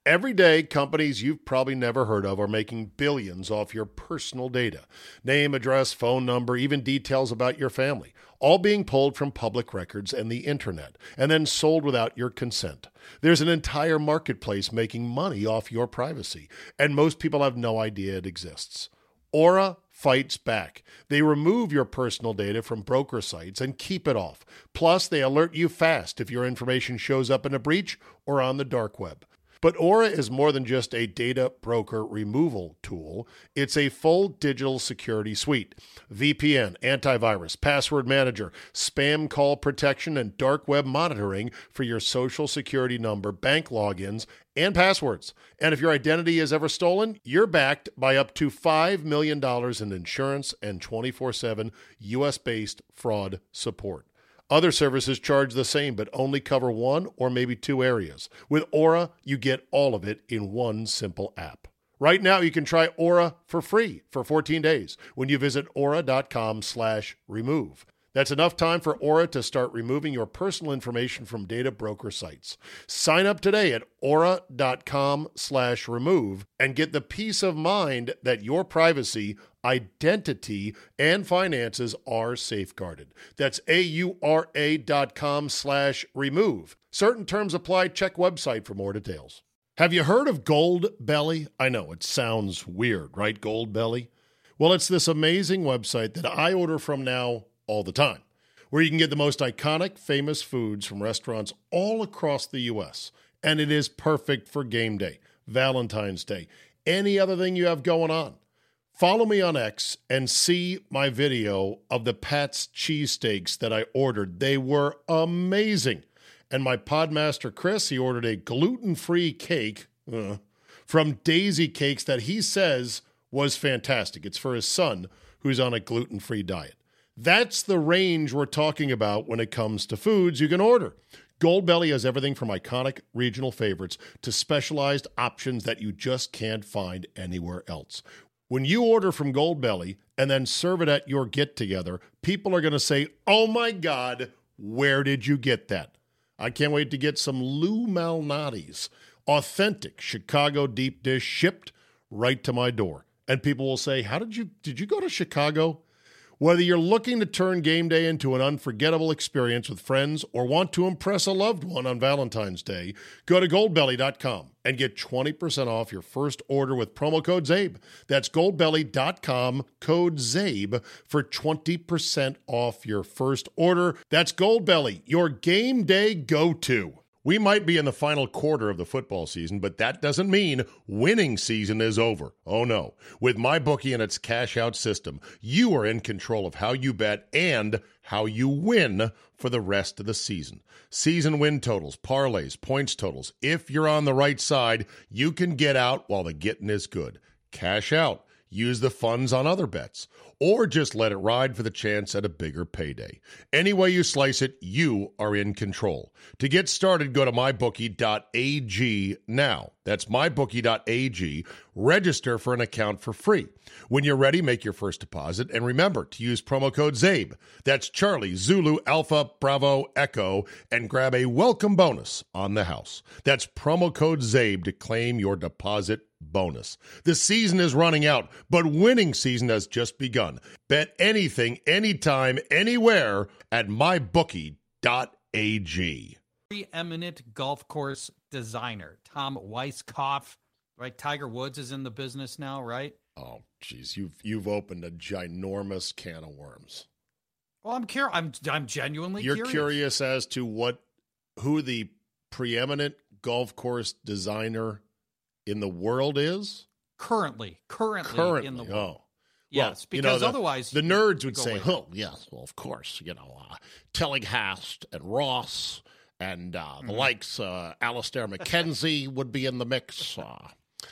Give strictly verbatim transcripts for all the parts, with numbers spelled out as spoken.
Every day, companies you've probably never heard of are making billions off your personal data. Name, address, phone number, even details about your family, all being pulled from public records and the internet, and then sold without your consent. There's an entire marketplace making money off your privacy, and most people have no idea it exists. Aura fights back. They remove your personal data from broker sites and keep it off. Plus, they alert you fast if your information shows up in a breach or on the dark web. But Aura is more than just a data broker removal tool. It's a full digital security suite. V P N, antivirus, password manager, spam call protection, and dark web monitoring for your social security number, bank logins, and passwords. And if your identity is ever stolen, you're backed by up to five million dollars in insurance and twenty-four seven U S-based fraud support. Other services charge the same, but only cover one or maybe two areas. With Aura, you get all of it in one simple app. Right now, you can try Aura for free for fourteen days when you visit aura.com slash remove. That's enough time for Aura to start removing your personal information from data broker sites. Sign up today at aura.com slash remove and get the peace of mind that your privacy, identity, and finances are safeguarded. That's A-U-R-A dot com slash remove. Certain terms apply. Check website for more details. Have you heard of Gold Belly? I know, it sounds weird, right? Gold Belly? Well, it's this amazing website that I order from now all the time, where you can get the most iconic, famous foods from restaurants all across the U S. And it is perfect for game day, Valentine's Day, any other thing you have going on. Follow me on X and see my video of the Pat's cheesesteaks that I ordered. They were amazing. And my podmaster, Chris, he ordered a gluten-free cake uh, from Daisy Cakes that he says was fantastic. It's for his son, who's on a gluten-free diet. That's the range we're talking about when it comes to foods you can order. Gold Belly has everything from iconic regional favorites to specialized options that you just can't find anywhere else. When you order from Gold Belly and then serve it at your get-together, people are going to say, "Oh my God, where did you get that?" I can't wait to get some Lou Malnati's, authentic Chicago deep dish shipped right to my door. And people will say, "How did you, did you go to Chicago?" Whether you're looking to turn game day into an unforgettable experience with friends or want to impress a loved one on Valentine's Day, go to gold belly dot com and get twenty percent off your first order with promo code ZABE. That's gold belly dot com, code ZABE, for twenty percent off your first order. That's Goldbelly, your game day go-to. We might be in the final quarter of the football season, but that doesn't mean winning season is over. Oh no. With MyBookie and its cash-out system, you are in control of how you bet and how you win for the rest of the season. Season win totals, parlays, points totals. If you're on the right side, you can get out while the getting is good. Cash out. Use the funds on other bets, or just let it ride for the chance at a bigger payday. Any way you slice it, you are in control. To get started, go to my bookie dot a g now. That's my bookie dot a g. Register for an account for free. When you're ready, make your first deposit, and remember to use promo code ZABE. That's Charlie, Zulu, Alpha, Bravo, Echo, and grab a welcome bonus on the house. That's promo code ZABE to claim your deposit bonus. The season is running out, but winning season has just begun. Bet anything, anytime, anywhere at my bookie dot a g. Preeminent golf course designer, Tom Weiskopf, right? Tiger Woods is in the business now, right? Oh, geez, you've you've opened a ginormous can of worms. Well, I'm curious. I'm I'm genuinely You're curious. curious as to what who the preeminent golf course designer in the world is? Currently, currently, Currently, in the world. oh. Yes, well, because you know, the, otherwise... The nerds would go say, away. oh, yes, well, of course, you know, uh, Tillinghast and Ross and uh, the Mhm. likes, uh, Alistair McKenzie would be in the mix. Uh.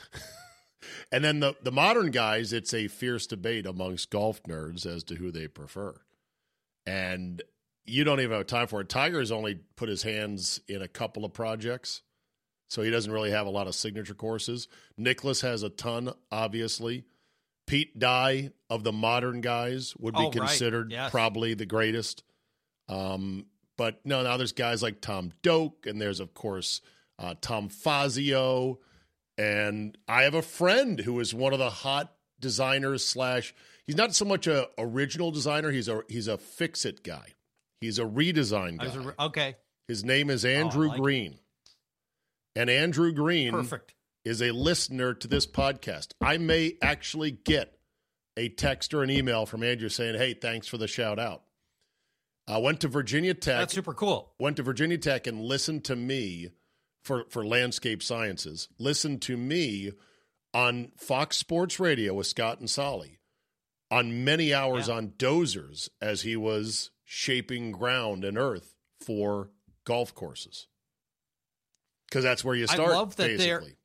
And then the, the modern guys, it's a fierce debate amongst golf nerds as to who they prefer. And you don't even have time for it. Tiger's only put his hands in a couple of projects, so he doesn't really have a lot of signature courses. Nicklaus has a ton, obviously. Pete Dye of the modern guys would be Oh, right. considered Yes. probably the greatest. Um, but no, now there's guys like Tom Doak, and there's, of course, uh, Tom Fazio, And I have a friend who is one of the hot designers slash, he's not so much a original designer, he's a he's a fix-it guy. He's a redesign guy. Re- okay. His name is Andrew oh, like Green. It. And Andrew Green Perfect. is a listener to this podcast. I may actually get a text or an email from Andrew saying, hey, thanks for the shout out. I went to Virginia Tech. That's super cool. Went to Virginia Tech and listened to me for, for landscape sciences. Listened to me on Fox Sports Radio with Scott and Solly on many hours yeah. on dozers as he was shaping ground and earth for golf courses. Because that's where you start, I love that basically.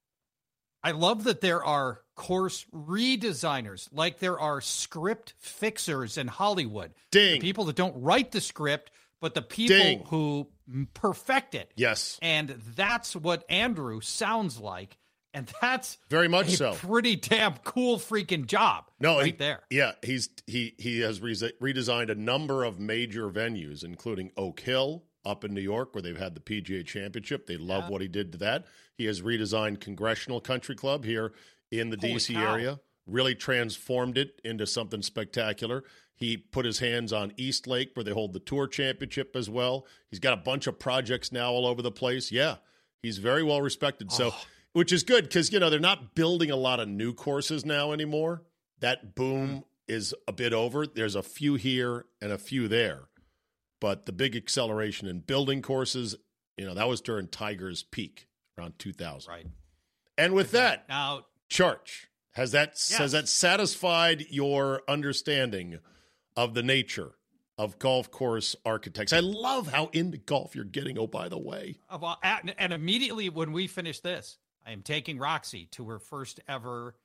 I love that there are course redesigners, like there are script fixers in Hollywood. Ding. The people that don't write the script, but the people Ding. who perfect it. Yes. And that's what Andrew sounds like. And that's very much a so. Pretty damn cool freaking job. No, right he, there. Yeah, he's he he has re- redesigned a number of major venues, including Oak Hill up in New York, where they've had the P G A Championship. They love yeah. what he did to that. He has redesigned Congressional Country Club here in the Holy D C cow. area. Really transformed it into something spectacular. He put his hands on East Lake, where they hold the Tour Championship as well. He's got a bunch of projects now all over the place. Yeah, he's very well respected. So. Oh. Which is good because, you know, they're not building a lot of new courses now anymore. That boom mm. is a bit over. There's a few here and a few there. But the big acceleration in building courses, you know, that was during Tiger's peak around two thousand. Right. And with that, now, Church, has that, yes. has that satisfied your understanding of the nature of golf course architects? I love how into golf you're getting, oh, by the way. And immediately when we finish this, I am taking Roxy to her first ever,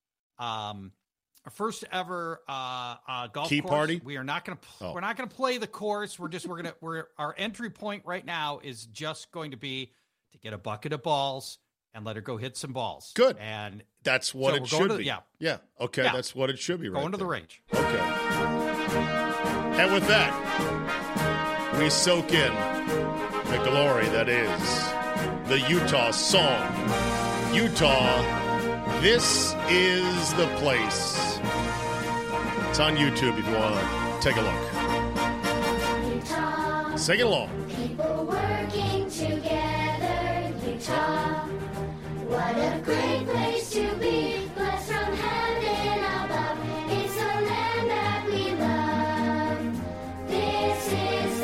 um, first ever uh, uh, golf Key course. party. We are not going to. Oh. We're not going to play the course. We're just. We're gonna. We're our entry point right now is just going to be to get a bucket of balls and let her go hit some balls. Good. And that's what so it we're should going to, be. Yeah. Yeah. Okay. Yeah. That's what it should be. Right. Going to there. the range. Okay. And with that, we soak in the glory that is the Utah song. Utah, this is the place. It's on YouTube if you want to take a look. Utah, sing along. People working together, Utah. What a great place to be. Blessed from heaven above. It's the land that we love. This is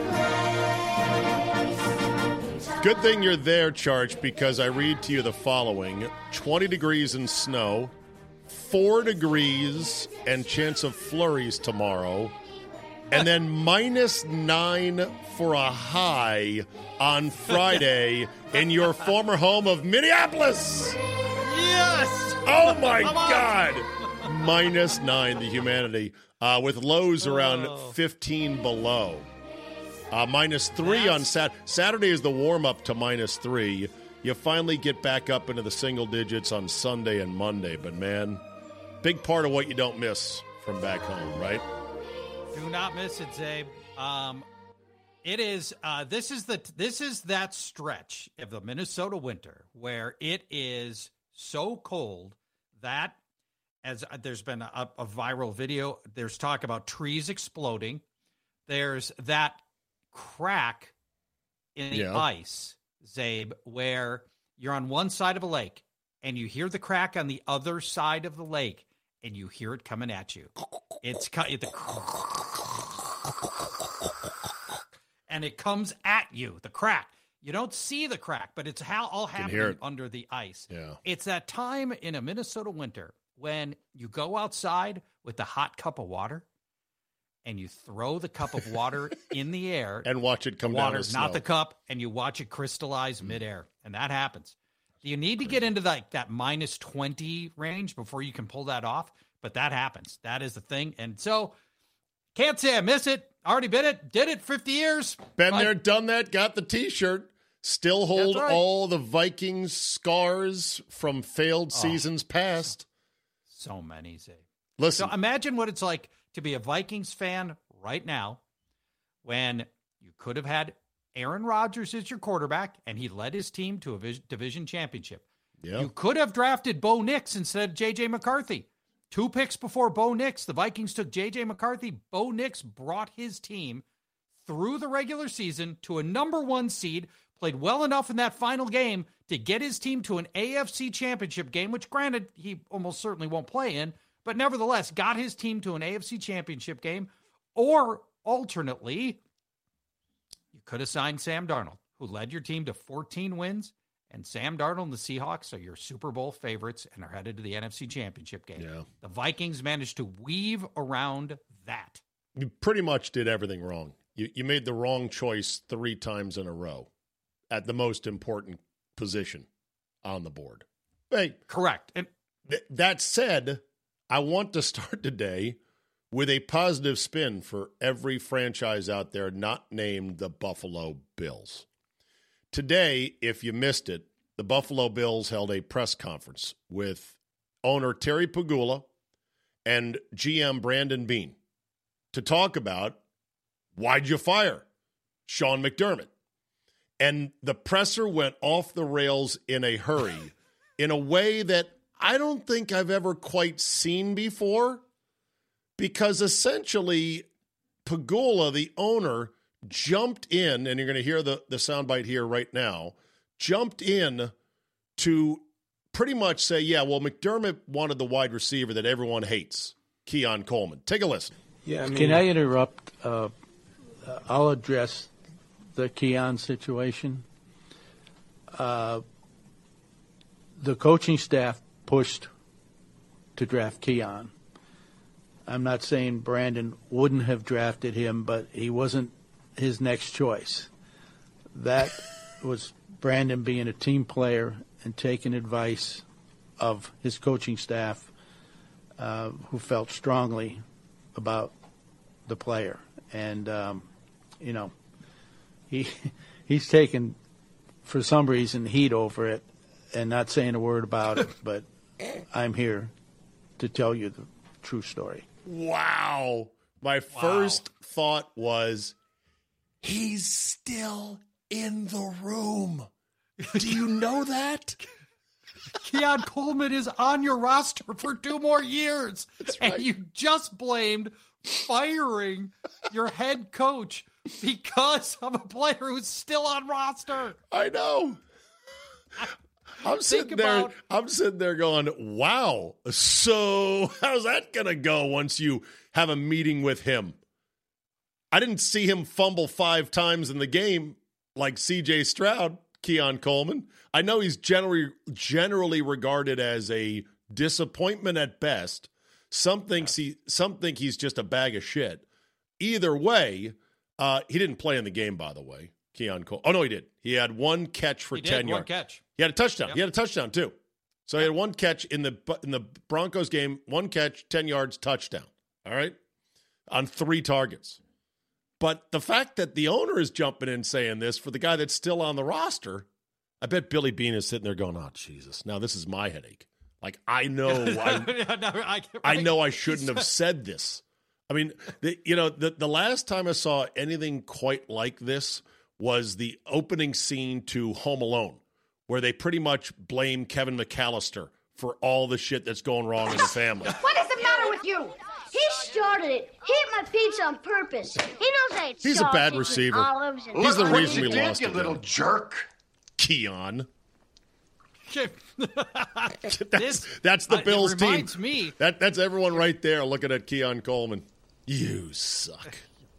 the place. Utah. Good thing you're there, Church, because I read to you the following. twenty degrees and snow, four degrees and chance of flurries tomorrow, and then minus nine for a high on Friday in your former home of Minneapolis. Yes. Oh, my God. Minus nine, the humanity, uh, with lows around Oh. fifteen below. Uh, minus three That's- on Sat. Saturday is the warm-up to minus three. You finally get back up into the single digits on Sunday and Monday. But, man, big part of what you don't miss from back home, right? Do not miss it, Zabe. Um, it is. Uh, this is the. This is that stretch of the Minnesota winter where it is so cold that, as uh, there's been a, a viral video, there's talk about trees exploding. There's that crack in the Yeah. ice, Zabe, where you're on one side of a lake and you hear the crack on the other side of the lake, and you hear it coming at you. It's cut the and it comes at you, the crack. You don't see the crack, but it's how all hear happening it. under the ice. Yeah. It's that time in a Minnesota winter when you go outside with a hot cup of water and you throw the cup of water in the air. And watch it come down Water, as snow. not the cup, and you watch it crystallize midair, and that happens. You need to get into like that minus twenty range before you can pull that off, but that happens. That is the thing, and so can't say I miss it. Already been it, did it fifty years. Been Right. there, done that, got the T-shirt. Still hold That's right. all the Vikings scars from failed Oh. seasons past. So many, Zay. Listen, So imagine what it's like to be a Vikings fan right now when you could have had Aaron Rodgers as your quarterback and he led his team to a vis- division championship. Yeah. You could have drafted Bo Nix instead of J J McCarthy. Two picks before Bo Nix, the Vikings took J J McCarthy. Bo Nix brought his team through the regular season to a number one seed, played well enough in that final game to get his team to an A F C championship game, which granted he almost certainly won't play in, but nevertheless got his team to an A F C championship game. Or alternately, you could have signed Sam Darnold, who led your team to fourteen wins. And Sam Darnold and the Seahawks are your Super Bowl favorites and are headed to the N F C Championship game. Yeah. The Vikings managed to weave around that. You pretty much did everything wrong. You you made the wrong choice three times in a row at the most important position on the board. Hey, Correct. And th- that said, I want to start today with a positive spin for every franchise out there not named the Buffalo Bills. Today, if you missed it, the Buffalo Bills held a press conference with owner Terry Pegula and G M Brandon Beane to talk about why'd you fire Sean McDermott. And the presser went off the rails in a hurry in a way that I don't think I've ever quite seen before, because essentially Pegula, the owner, jumped in, and you're going to hear the, the soundbite here right now, jumped in to pretty much say, yeah, well, McDermott wanted the wide receiver that everyone hates, Keon Coleman. Take a listen. Yeah, I mean, Can I interrupt? Uh, I'll address the Keon situation. Uh, the coaching staff pushed to draft Keon. I'm not saying Brandon wouldn't have drafted him, but he wasn't his next choice. That was Brandon being a team player and taking advice of his coaching staff, uh, who felt strongly about the player. And, um, you know, he he's taken, for some reason, heat over it and not saying a word about it, but I'm here to tell you the true story. Wow. My Wow. first thought was, he's still in the room. Do you know that? Keon Coleman is on your roster for two more years. right. And you just blamed firing your head coach because of a player who's still on roster. I know. I'm sitting there. about- I'm sitting there going, "Wow." So how's that gonna go once you have a meeting with him? I didn't see him fumble five times in the game like C J Stroud, Keon Coleman. I know he's generally generally regarded as a disappointment at best. Some thinks he, some think he's just a bag of shit. Either way, uh, he didn't play in the game, by the way. Keon Cole. Oh no, he did. He had one catch for He did, ten one yards. catch. He had a touchdown. Yep. He had a touchdown too. So he had one catch in the in the Broncos game. One catch, ten yards, touchdown. All right, on three targets. But the fact that the owner is jumping in saying this for the guy that's still on the roster, I bet Billy Beane is sitting there going, "Oh Jesus, now this is my headache." Like I know, I, No, I, I right? know I shouldn't have said this. I mean, the, you know, the the last time I saw anything quite like this was the opening scene to Home Alone, where they pretty much blame Kevin McAllister for all the shit that's going wrong in the family. What is the matter with you? He started it. He ate my pizza on purpose. He knows I ate He's a bad sausage and receiver. olives and He's the onions. reason we lost you the little game. jerk. Keon. That's, This- that's the uh, it Bills team. reminds me- That, that's everyone right there looking at Keon Coleman. You suck.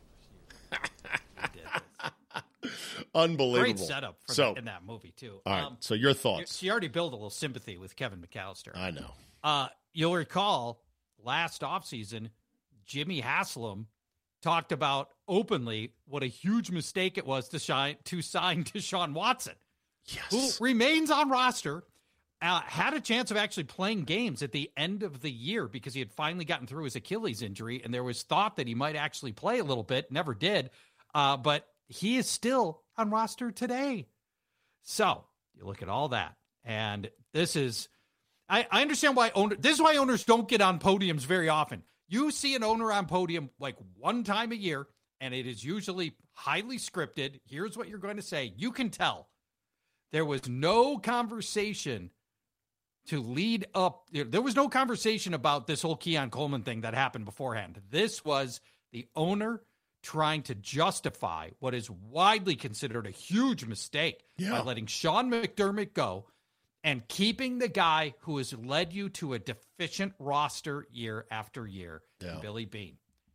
Unbelievable. Great setup for so, that, in that movie, too. all right, Um, so your thoughts. She already built a little sympathy with Kevin McAllister. I know. Uh, you'll recall last offseason, Jimmy Haslam talked about openly what a huge mistake it was to, shine, to sign Deshaun Watson, Yes. who remains on roster, uh, had a chance of actually playing games at the end of the year because he had finally gotten through his Achilles injury, and there was thought that he might actually play a little bit, never did, uh, but he is still on roster today. So you look at all that, and this is, I, I understand why owner, this is why owners don't get on podiums very often. You see an owner on podium like one time a year, and it is usually highly scripted. Here's what you're going to say. You can tell there was no conversation to lead up. There was no conversation about this whole Keon Coleman thing that happened beforehand. This was the owner trying to justify what is widely considered a huge mistake yeah. by letting Sean McDermott go and keeping the guy who has led you to a deficient roster year after year, yeah. Billy Beane.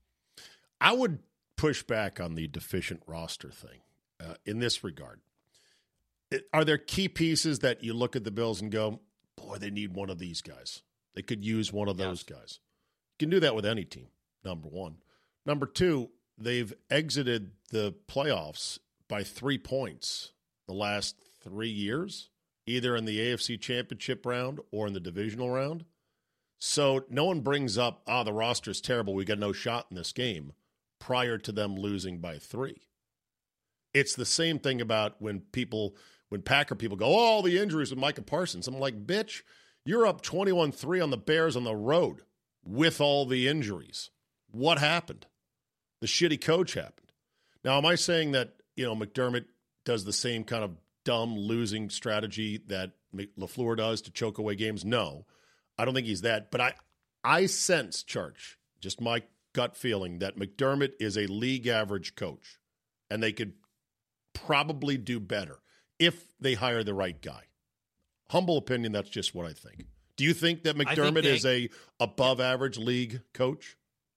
I would push back on the deficient roster thing uh, in this regard. It, are there key pieces that you look at the Bills and go, boy, they need one of these guys? They could use one of those yes. guys. You can do that with any team, number one. Number two, they've exited the playoffs by three points the last three years, either in the A F C Championship round or in the divisional round. So no one brings up, ah, oh, the roster's terrible, we got no shot in this game, prior to them losing by three. It's the same thing about when people, when Packer people go, oh, all the injuries with Micah Parsons. I'm like, bitch, you're up twenty-one three on the Bears on the road with all the injuries. What happened? The shitty coach happened. Now, am I saying that, you know, McDermott does the same kind of dumb losing strategy that LaFleur does to choke away games? No, I don't think he's that. But I, I sense, Church, just my gut feeling, that McDermott is a league average coach, and they could probably do better if they hire the right guy. Humble opinion, that's just what I think. Do you think that McDermott think they, is a above average league coach?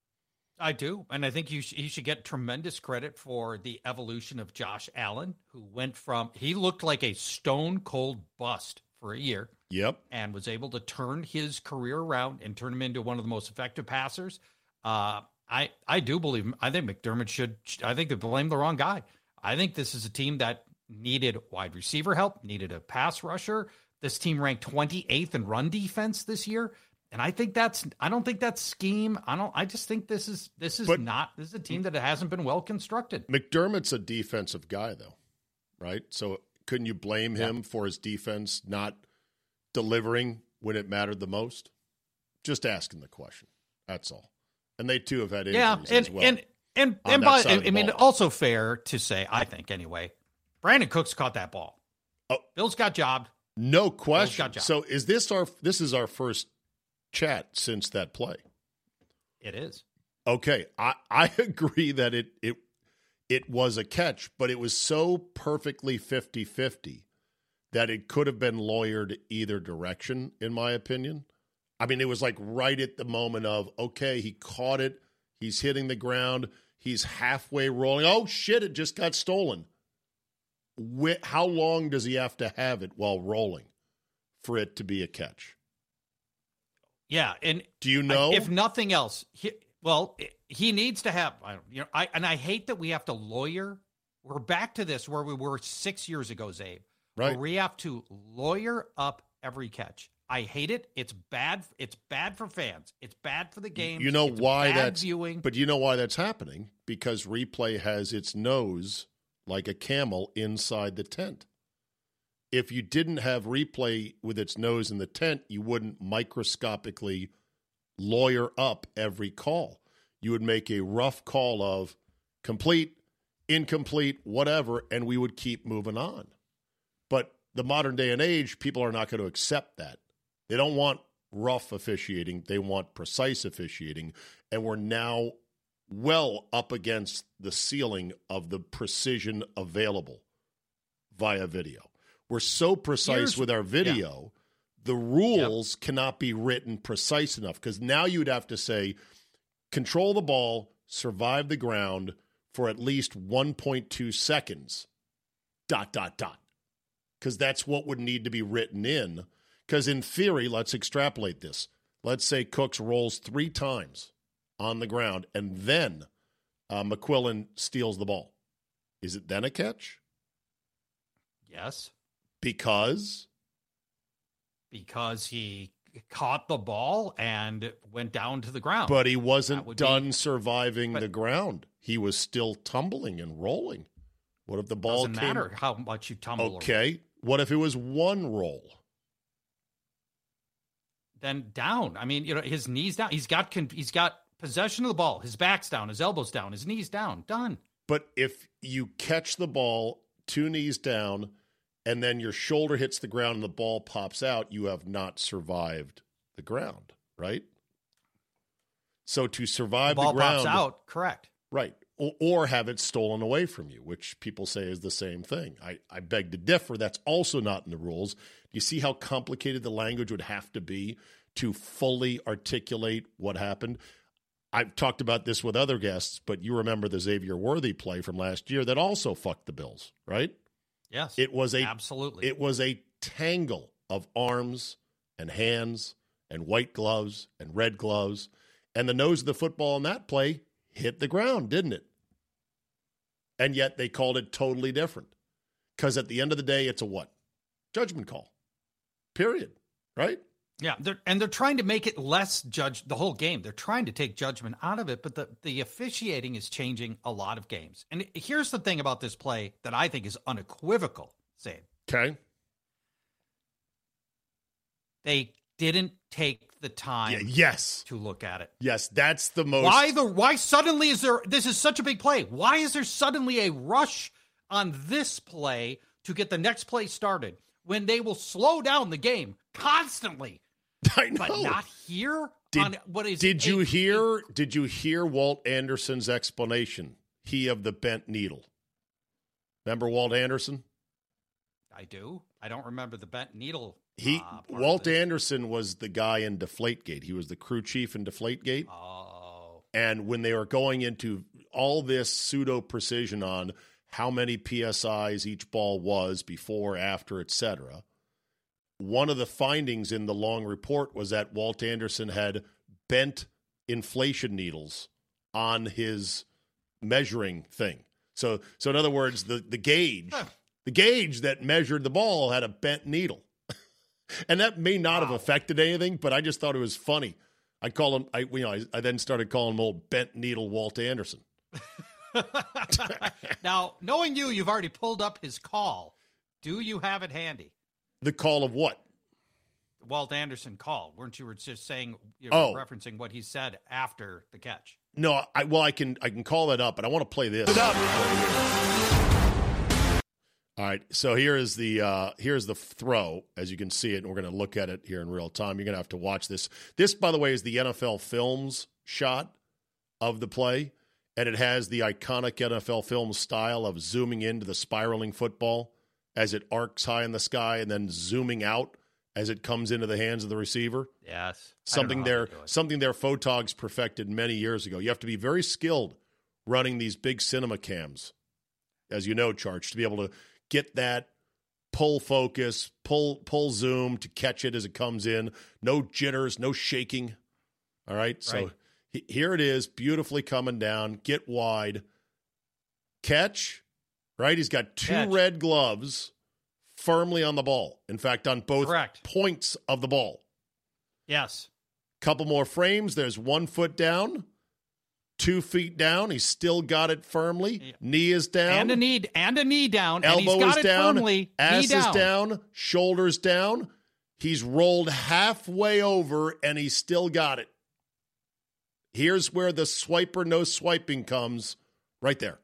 I do, and I think you sh- he should get tremendous credit for the evolution of Josh Allen, who went from, he looked like a stone-cold bust for a year. Yep. And was able to turn his career around and turn him into one of the most effective passers. Uh, I, I do believe, I think McDermott should, I think they blame the wrong guy. I think this is a team that needed wide receiver help, needed a pass rusher. This team ranked twenty-eighth in run defense this year. And I think that's, I don't think that's scheme. I don't, I just think this is, this is but, not, this is a team that hasn't been well constructed. McDermott's a defensive guy, though, right? So couldn't you blame him yeah. for his defense not delivering when it mattered the most? Just asking the question. That's all. And they too have had injuries yeah, and, as well. And, and, and, by, I mean, ball. also fair to say, I think anyway, Brandon Cooks caught that ball. Oh, Bills got jobbed. No question. Got jobbed. So is this our, this is our first chat since that play? It is. Okay. I, I agree that it, it, it was a catch, but it was so perfectly fifty-fifty that it could have been lawyered either direction, in my opinion. I mean, it was like right at the moment of, okay, he caught it. He's hitting the ground. He's halfway rolling. Oh, shit, it just got stolen. Wh- how long does he have to have it while rolling for it to be a catch? Yeah, and do you know? If nothing else, he, well, he needs to have, you know, I and I hate that we have to lawyer. We're back to this where we were six years ago, Zabe. Right. Where we have to lawyer up every catch. I hate it. It's bad. It's bad for fans. It's bad for the game. You know it's why bad that's viewing. But you know why that's happening? Because replay has its nose like a camel inside the tent. If you didn't have replay with its nose in the tent, you wouldn't microscopically lawyer up every call. You would make a rough call of complete, incomplete, whatever, and we would keep moving on. But the modern day and age, people are not going to accept that. They don't want rough officiating. They want precise officiating. And we're now well up against the ceiling of the precision available via video. We're so precise Here's, with our video, yeah. the rules yep. cannot be written precise enough, because now you'd have to say, control the ball, survive the ground for at least one point two seconds, dot, dot, dot. Because that's what would need to be written in. Because in theory, let's extrapolate this. Let's say Cooks rolls three times on the ground, and then uh, McQuillan steals the ball. Is it then a catch? Yes. Because? Because he caught the ball and went down to the ground. But he wasn't done be, surviving but, the ground. He was still tumbling and rolling. What if the ball doesn't came? Doesn't matter how much you tumble. Okay. What if it was one roll? Then down. I mean, you know, his knees down. He's got he's got possession of the ball. His back's down. His elbows down. His knees down. Done. But if you catch the ball, two knees down, and then your shoulder hits the ground and the ball pops out, you have not survived the ground, right? So to survive the ball the ground, pops out, correct. right, or, or have it stolen away from you, which people say is the same thing. I, I beg to differ. That's also not in the rules. Do you see how complicated the language would have to be to fully articulate what happened? I've talked about this with other guests, but you remember the Xavier Worthy play from last year that also fucked the Bills, right? Yes. It was a absolutely. It was a tangle of arms and hands and white gloves and red gloves, and the nose of the football in that play hit the ground, didn't it? And yet they called it totally different. Because at the end of the day, it's a what? Judgment call. Period. Right? Yeah, they're, and they're trying to make it less judge the whole game. They're trying to take judgment out of it, but the, the officiating is changing a lot of games. And here's the thing about this play that I think is unequivocal, Zabe. Okay. They didn't take the time Yeah, yes. to look at it. Yes, that's the most. Why the why suddenly is there this is such a big play? Why is there suddenly a rush on this play to get the next play started when they will slow down the game constantly? I know. But not here Did, on what is did you a- hear did you hear Walt Anderson's explanation? He of the bent needle. Remember Walt Anderson? I do. I don't remember the bent needle. He uh, part of Walt this. Anderson was the guy in Deflategate. He was the crew chief in Deflategate. Oh. And when they were going into all this pseudo precision on how many P S Is each ball was before, after, et cetera, one of the findings in the long report was that Walt Anderson had bent inflation needles on his measuring thing. So, so in other words, the, the gauge, the gauge that measured the ball had a bent needle. And that may not wow. have affected anything, but I just thought it was funny. I call him, I, you know, I, I then started calling him old bent needle Walt Anderson. Now, knowing you, you've already pulled up his call. Do you have it handy? The call of what? Walt Anderson call. Weren't you were just saying, you're oh. referencing what he said after the catch? No, I well, I can I can call that up, but I want to play this. All right, so here is the uh, here's the throw, as you can see it, and we're going to look at it here in real time. You're going to have to watch this. This, by the way, is the N F L Films shot of the play, and it has the iconic N F L Films style of zooming into the spiraling football as it arcs high in the sky and then zooming out as it comes into the hands of the receiver. Yes. Something their something their photogs perfected many years ago. You have to be very skilled running these big cinema cams, as you know, Charge, to be able to get that pull focus, pull pull zoom to catch it as it comes in. No jitters, no shaking. All right, so right. He, here it is, beautifully coming down. Get wide, catch. Right, he's got two catch. red gloves firmly on the ball. In fact, on both Correct. points of the ball. Yes. Couple more frames. There's one foot down. Two feet down, he's still got it firmly. Yeah. Knee is down, and a knee and a knee down. Elbow and he's got is it down, firmly. ass knee down. is down, shoulders down. He's rolled halfway over, and he's still got it. Here's where the swiper no swiping comes, right there.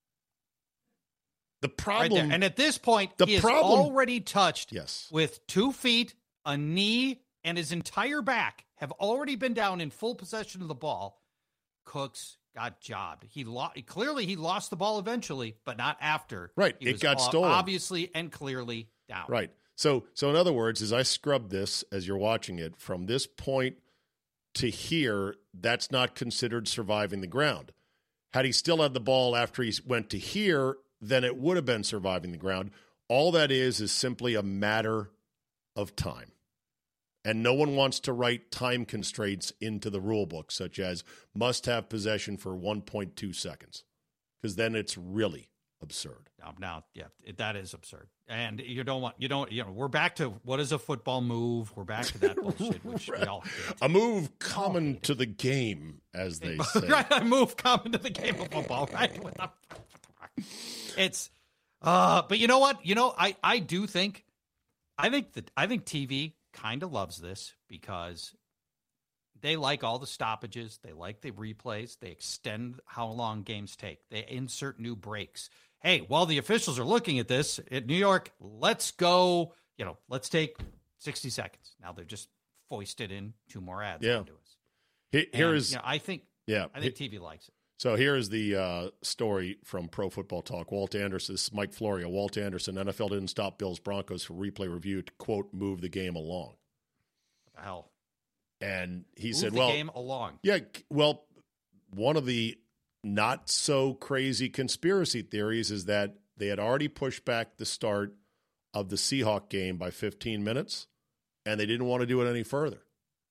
The problem, right there. And at this point, the he is problem, already touched. Yes. With two feet, a knee, and his entire back have already been down in full possession of the ball. Cooks got jobbed. He lost. Clearly, he lost the ball eventually, but not after. Right, He it was got o- stolen. obviously and clearly down. Right. So, so in other words, as I scrub this, as you're watching it, from this point to here, that's not considered surviving the ground. Had he still had the ball after he went to here, then it would have been surviving the ground. All that is is simply a matter of time. And no one wants to write time constraints into the rule book, such as must have possession for one point two seconds, because then it's really absurd. Um, now, yeah, it, that is absurd. And you don't want, you don't, you know, we're back to what is a football move? We're back to that bullshit, which we all hate. A move common to the game, as they say. Right, a move common to the game of football, right? With the, it's, uh, but you know what? You know, I, I do think, I think that, I think T V kind of loves this because they like all the stoppages. They like the replays. They extend how long games take. They insert new breaks. hey, while the officials are looking at this at New York, let's go, you know, let's take sixty seconds. Now they're just foisted in two more ads yeah. onto us. Here, here and, is, you know, I think, yeah, I think T V likes it. So here is the uh, story from Pro Football Talk. Walt Anderson, this is Mike Florio. Walt Anderson, N F L didn't stop Bills Broncos for replay review to, quote, move the game along. What the hell? And he move said, the well, game along. Yeah, well, one of the not so crazy conspiracy theories is that they had already pushed back the start of the Seahawk game by fifteen minutes, and they didn't want to do it any further.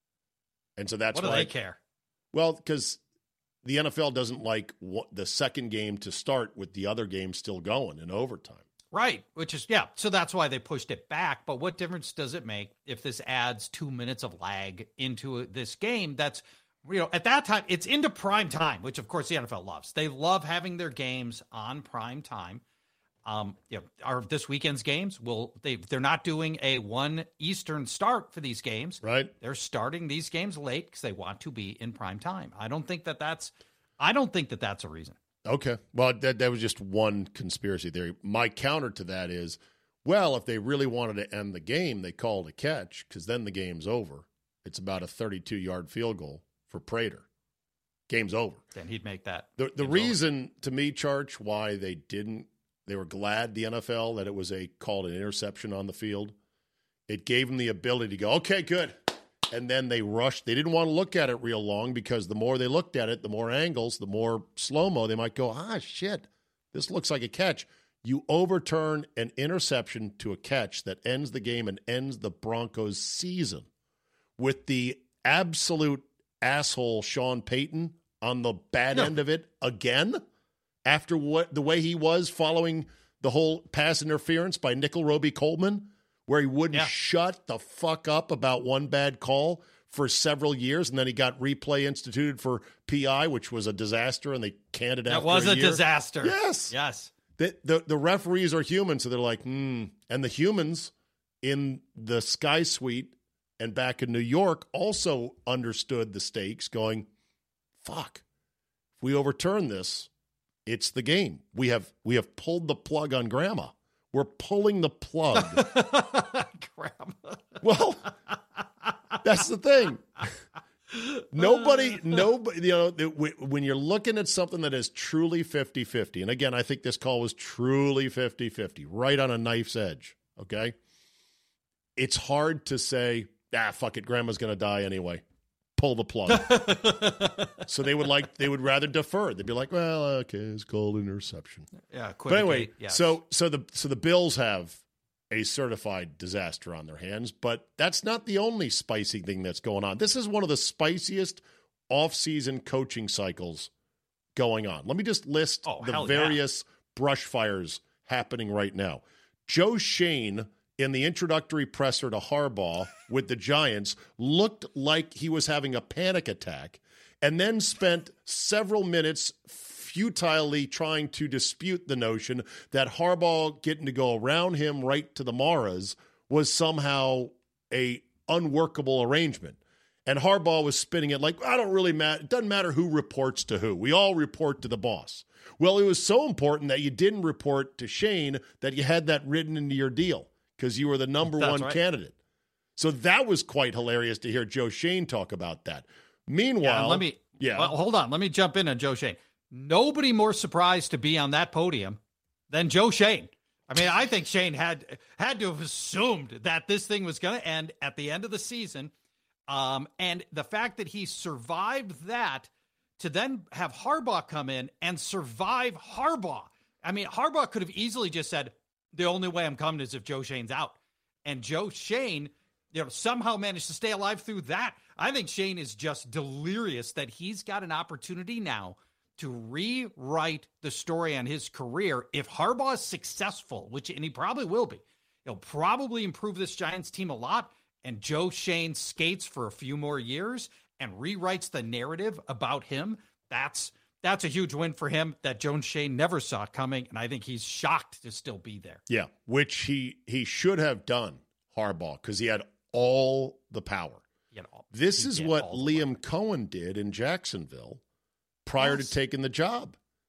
And so that's what why do they care? Well, because the N F L doesn't like what, the second game to start with the other game still going in overtime. Right, which is, yeah, so that's why they pushed it back. But what difference does it make if this adds two minutes of lag into this game? That's, you know, at that time, it's into prime time, which, of course, the N F L loves. They love having their games on prime time. Um, you know, our this weekend's games will they they're not doing a one Eastern start for these games. Right. They're starting these games late because they want to be in prime time. I don't think that that's I don't think that that's a reason. Okay. Well, that that was just one conspiracy theory. My counter to that is, well, if they really wanted to end the game, they called a catch because then the game's over. It's about a thirty-two yard field goal for Prater. Game's over. Then he'd make that. The the reason over. to me, Church, why they didn't, they were glad, the N F L, that it was a called an interception on the field. It gave them the ability to go, okay, good. And then they rushed. They didn't want to look at it real long because the more they looked at it, the more angles, the more slow-mo, they might go, ah, shit, this looks like a catch. You overturn an interception to a catch that ends the game and ends the Broncos' season with the absolute asshole Sean Payton on the bad no. end of it again after what the way he was following the whole pass interference by Nickel Roby-Coleman, where he wouldn't yeah. shut the fuck up about one bad call for several years, and then he got replay instituted for P I, which was a disaster, and they canned it after That was a, a year. disaster. Yes. Yes. The, the, the referees are human, so they're like, hmm. And the humans in the Sky Suite and back in New York also understood the stakes, going, fuck, if we overturn this, it's the game. We have we have pulled the plug on Grandma. We're pulling the plug. Grandma. Well, that's the thing. Nobody, nobody, you know, when you're looking at something that is truly fifty-fifty, and again, I think this call was truly fifty-fifty, right on a knife's edge, okay? It's hard to say, ah, fuck it, Grandma's going to die anyway. Pull the plug. So they would like, they would rather defer. They'd be like, well, okay, it's called interception. Yeah, but anyway, yes. so so the so the Bills have a certified disaster on their hands, but that's not the only spicy thing that's going on. This is one of the spiciest off-season coaching cycles going on. Let me just list oh, the hell various yeah. brush fires happening right now. Joe Schoen, in the introductory presser to Harbaugh with the Giants, looked like he was having a panic attack and then spent several minutes futilely trying to dispute the notion that Harbaugh getting to go around him right to the Maras was somehow a unworkable arrangement. And Harbaugh was spinning it like, I don't really matter. It doesn't matter who reports to who. We all report to the boss. Well, it was so important that you didn't report to Shane that you had that written into your deal because you were the number That's one right. candidate. So that was quite hilarious to hear Joe Schoen talk about that. Meanwhile, yeah, let me yeah. Well, hold on. Let me jump in on Joe Schoen. Nobody more surprised to be on that podium than Joe Schoen. I mean, I think Shane had had to have assumed that this thing was going to end at the end of the season. Um, and the fact that he survived that to then have Harbaugh come in and survive Harbaugh. I mean, Harbaugh could have easily just said, the only way I'm coming is if Joe Shane's out. And Joe Schoen, you know, somehow managed to stay alive through that. I think Shane is just delirious that he's got an opportunity now to rewrite the story on his career. If Harbaugh is successful, which, and he probably will be, he'll probably improve this Giants team a lot. And Joe Schoen skates for a few more years and rewrites the narrative about him. That's that's a huge win for him that Joe Schoen never saw coming, and I think he's shocked to still be there. Yeah, which he he should have done, Harbaugh, because he had all the power. All, this is what Liam Cohen did in Jacksonville prior yes. to taking the job.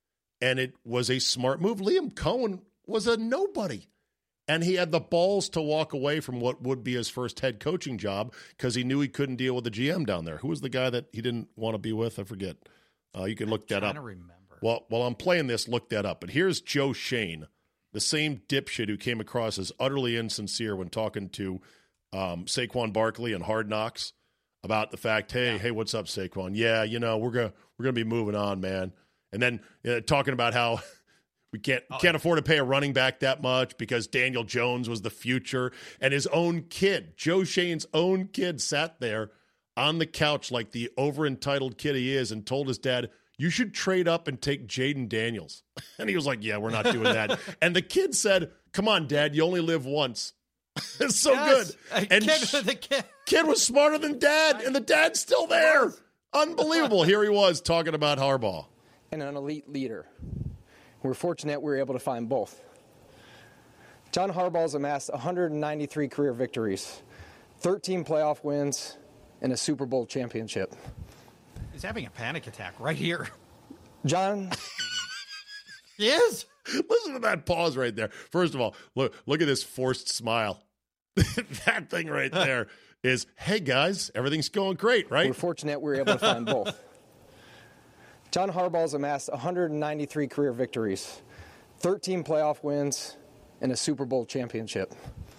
and it was a smart move. Liam Cohen was a nobody, and he had the balls to walk away from what would be his first head coaching job because he knew he couldn't deal with the G M down there. Who was the guy that he didn't want to be with? I forget. Uh, you can look that up. To remember. Well, while I'm playing this, look that up. But here's Joe Shane, the same dipshit who came across as utterly insincere when talking to um, Saquon Barkley and Hard Knocks about the fact, hey, yeah. hey, what's up, Saquon? Yeah, you know, we're gonna we're gonna be moving on, man. And then you know, talking about how we can't oh, can't yeah. afford to pay a running back that much because Daniel Jones was the future, and his own kid, Joe Shane's own kid, sat there on the couch like the over-entitled kid he is, and told his dad, "You should trade up and take Jaden Daniels." And he was like, "Yeah, we're not doing that." And the kid said, "Come on, Dad, you only live once." It's so yes, good. And kid, the kid. kid was smarter than Dad, and the dad's still there. Unbelievable. Here he was talking about Harbaugh. And an elite leader. We're fortunate we were able to find both. John Harbaugh's amassed one hundred ninety-three career victories, thirteen playoff wins, and a Super Bowl championship. He's having a panic attack right here. John. He is. Listen to that pause right there. First of all, look look at this forced smile. That thing right there is, hey, guys, everything's going great, right? We're fortunate we were able to find both. John Harbaugh's amassed one hundred ninety-three career victories, thirteen playoff wins, and a Super Bowl championship.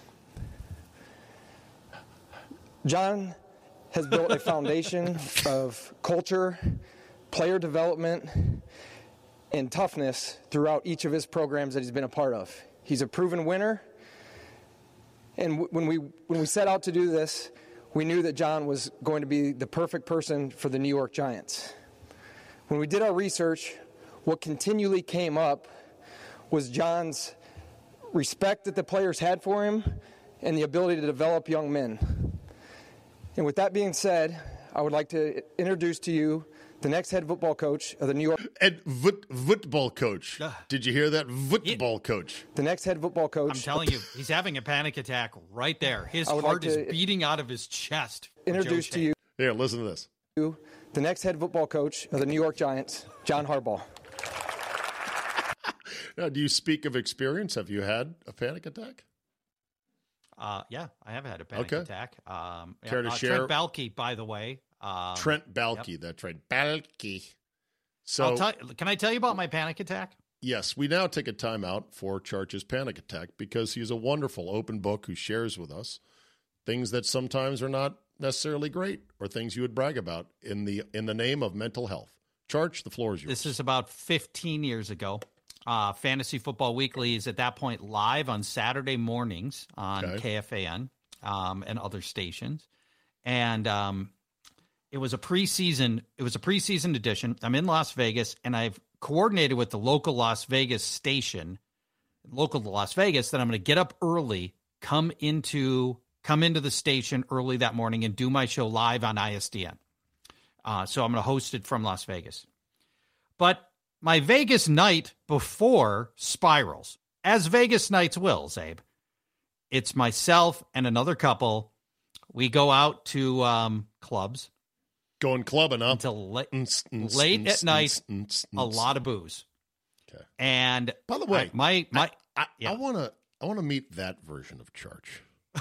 John has built a foundation of culture, player development, and toughness throughout each of his programs that he's been a part of. He's a proven winner, and w- when we when we set out to do this, we knew that John was going to be the perfect person for the New York Giants. When we did our research, what continually came up was John's respect that the players had for him and the ability to develop young men. And with that being said, I would like to introduce to you the next head football coach of the New York... And foot, football coach. Did you hear that? Football it, coach. The next head football coach... I'm telling you, he's having a panic attack right there. His heart like is beating out of his chest. Introduce to you... Here, listen to this. The next head football coach of the New York Giants, John Harbaugh. Now, do you speak of experience? Have you had a panic attack? Uh, yeah, I have had a panic okay. attack. Um, Care to uh, share? Trent Baalke, by the way. Um, Trent Baalke, yep. That's right. Baalke. So, I'll tell, can I tell you about my panic attack? Yes, we now take a time out for Charch's panic attack because he's a wonderful open book who shares with us things that sometimes are not necessarily great or things you would brag about in the in the name of mental health. Charch, the floor is yours. This is about fifteen years ago. Uh, Fantasy Football Weekly is at that point live on Saturday mornings on okay. K F A N um, and other stations. And um, it was a preseason. It was a preseason edition. I'm in Las Vegas, and I've coordinated with the local Las Vegas station, local to Las Vegas, that I'm going to get up early, come into come into the station early that morning, and do my show live on I S D N. Uh, so I'm going to host it from Las Vegas. But my Vegas night before spirals, as Vegas nights will, Zabe. It's myself and another couple. We go out to um, clubs. Going clubbing up. Until la- late at night, a lot of booze. Okay. And by the way, I, my my I, I, yeah. I want to I want to meet that version of Charch.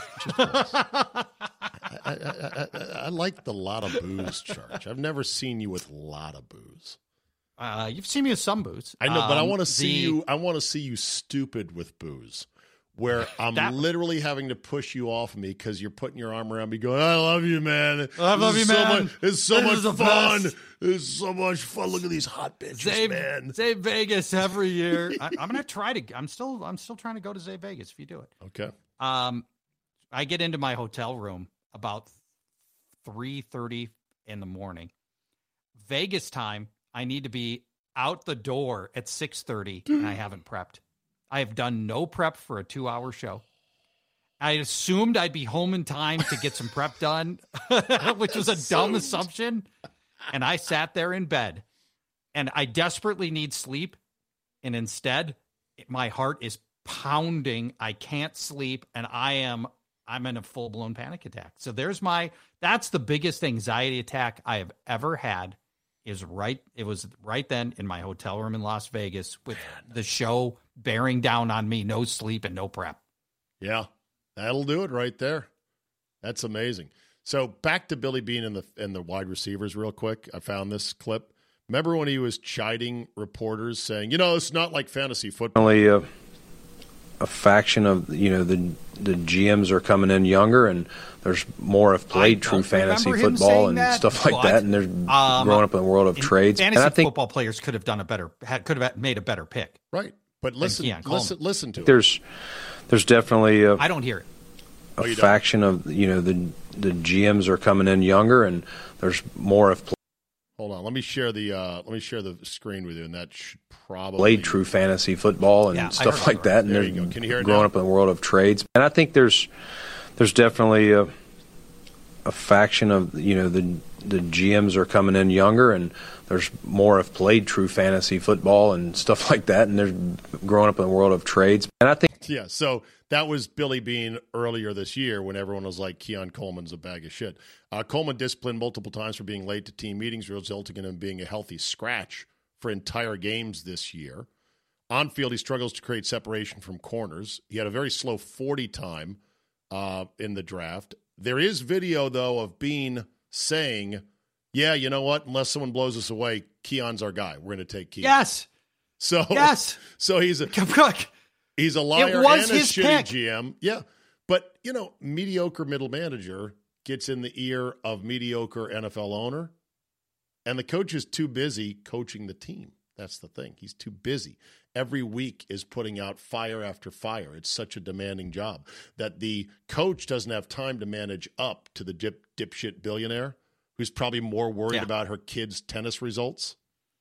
I, I, I, I, I like the lot of booze, Charch. I've never seen you with a lot of booze. Uh, you've seen me with some booze. I know, um, but I want to see the, you. I want to see you stupid with booze, where I'm that, literally having to push you off of me because you're putting your arm around me, going, "I love you, man. I love you, so man. Much, it's so this much fun. It's so much fun. Look at these hot bitches, Zay, man." Zay Vegas every year. I, I'm gonna try to. I'm still. I'm still trying to go to Zay Vegas if you do it. Okay. Um, I get into my hotel room about three thirty in the morning. Vegas time. I need to be out the door at six thirty, and I haven't prepped. I have done no prep for a two-hour show. I assumed I'd be home in time to get some prep done, which was a dumb assumption. And I sat there in bed, and I desperately need sleep. And instead, my heart is pounding. I can't sleep, and I am I'm in a full-blown panic attack. So there's my that's the biggest anxiety attack I have ever had is right. It was right then in my hotel room in Las Vegas with the show bearing down on me, no sleep and no prep. Yeah, that'll do it right there. That's amazing. So back to Billy Beane and the and the wide receivers real quick. I found this clip. Remember when he was chiding reporters saying, you know, it's not like fantasy football. Only a, a faction of, you know, the the G Ms are coming in younger, and there's more have played I true fantasy football saying and that, stuff like but, that, and they're um, growing up in the world of trades. Fantasy and I think football players could have done a better, had, could have made a better pick. Right. But listen, Keon listen, Coleman. listen to it. there's there's definitely a, I don't hear it. a Oh, you don't? faction of, you know, the the G Ms are coming in younger, and there's more have played. Hold on. Let me share the uh, let me share the screen with you, and that should probably played true fantasy football and Yeah, I stuff heard like it. that, and There they're you go. Can you hear it growing now? up in the world of trades. And I think there's there's definitely a a faction of, you know, the the G Ms are coming in younger, and there's more have played true fantasy football and stuff like that, and they're growing up in the world of trades. And I think Yeah, so that was Billy Beane earlier this year when everyone was like, Keon Coleman's a bag of shit. Uh, Coleman disciplined multiple times for being late to team meetings, resulting in him being a healthy scratch for entire games this year. On field, he struggles to create separation from corners. He had a very slow forty time uh, in the draft. There is video, though, of Beane saying, yeah, you know what? Unless someone blows us away, Keon's our guy. We're going to take Keon. Yes. So, Yes. so he's a Look, He's a liar It was and a his shitty pick. G M. Yeah. But, you know, mediocre middle manager gets in the ear of mediocre N F L owner, and the coach is too busy coaching the team. That's the thing. He's too busy. Every week is putting out fire after fire. It's such a demanding job that the coach doesn't have time to manage up to the dip, dipshit billionaire who's probably more worried Yeah. about her kids' tennis results.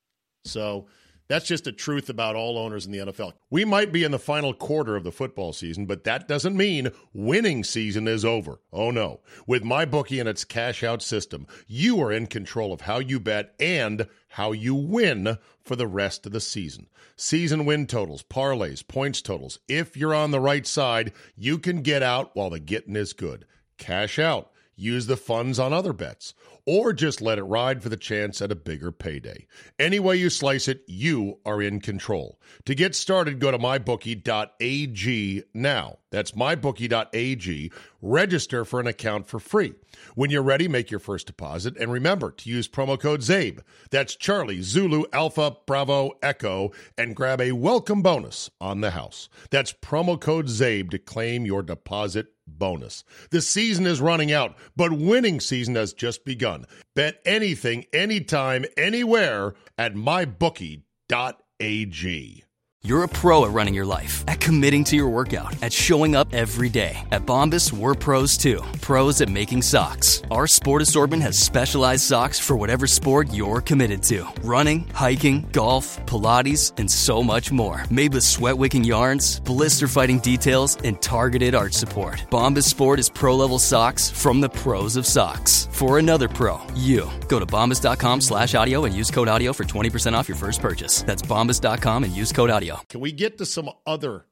So that's just a truth about all owners in the N F L. We might be in the final quarter of the football season, but that doesn't mean winning season is over. Oh, no. With MyBookie and its cash-out system, you are in control of how you bet and how you win for the rest of the season. Season win totals, parlays, points totals. If you're on the right side, you can get out while the getting is good. Cash out. Use the funds on other bets, or just let it ride for the chance at a bigger payday. Any way you slice it, you are in control. To get started, go to my bookie dot a g now. That's my bookie dot a g. Register for an account for free. When you're ready, make your first deposit, and remember to use promo code ZABE. That's Charlie, Zulu, Alpha, Bravo, Echo, and grab a welcome bonus on the house. That's promo code ZABE to claim your deposit bonus. The season is running out, but winning season has just begun. Bet anything, anytime, anywhere at my bookie dot a g. You're a pro at running your life, at committing to your workout, at showing up every day. At Bombas, we're pros too. Pros at making socks. Our sport assortment has specialized socks for whatever sport you're committed to. Running, hiking, golf, Pilates, and so much more. Made with sweat-wicking yarns, blister-fighting details, and targeted arch support. Bombas Sport is pro-level socks from the pros of socks. For another pro, you. Go to bombas.com slash audio and use code audio for twenty percent off your first purchase. That's bombas dot com and use code audio. Can we get to some other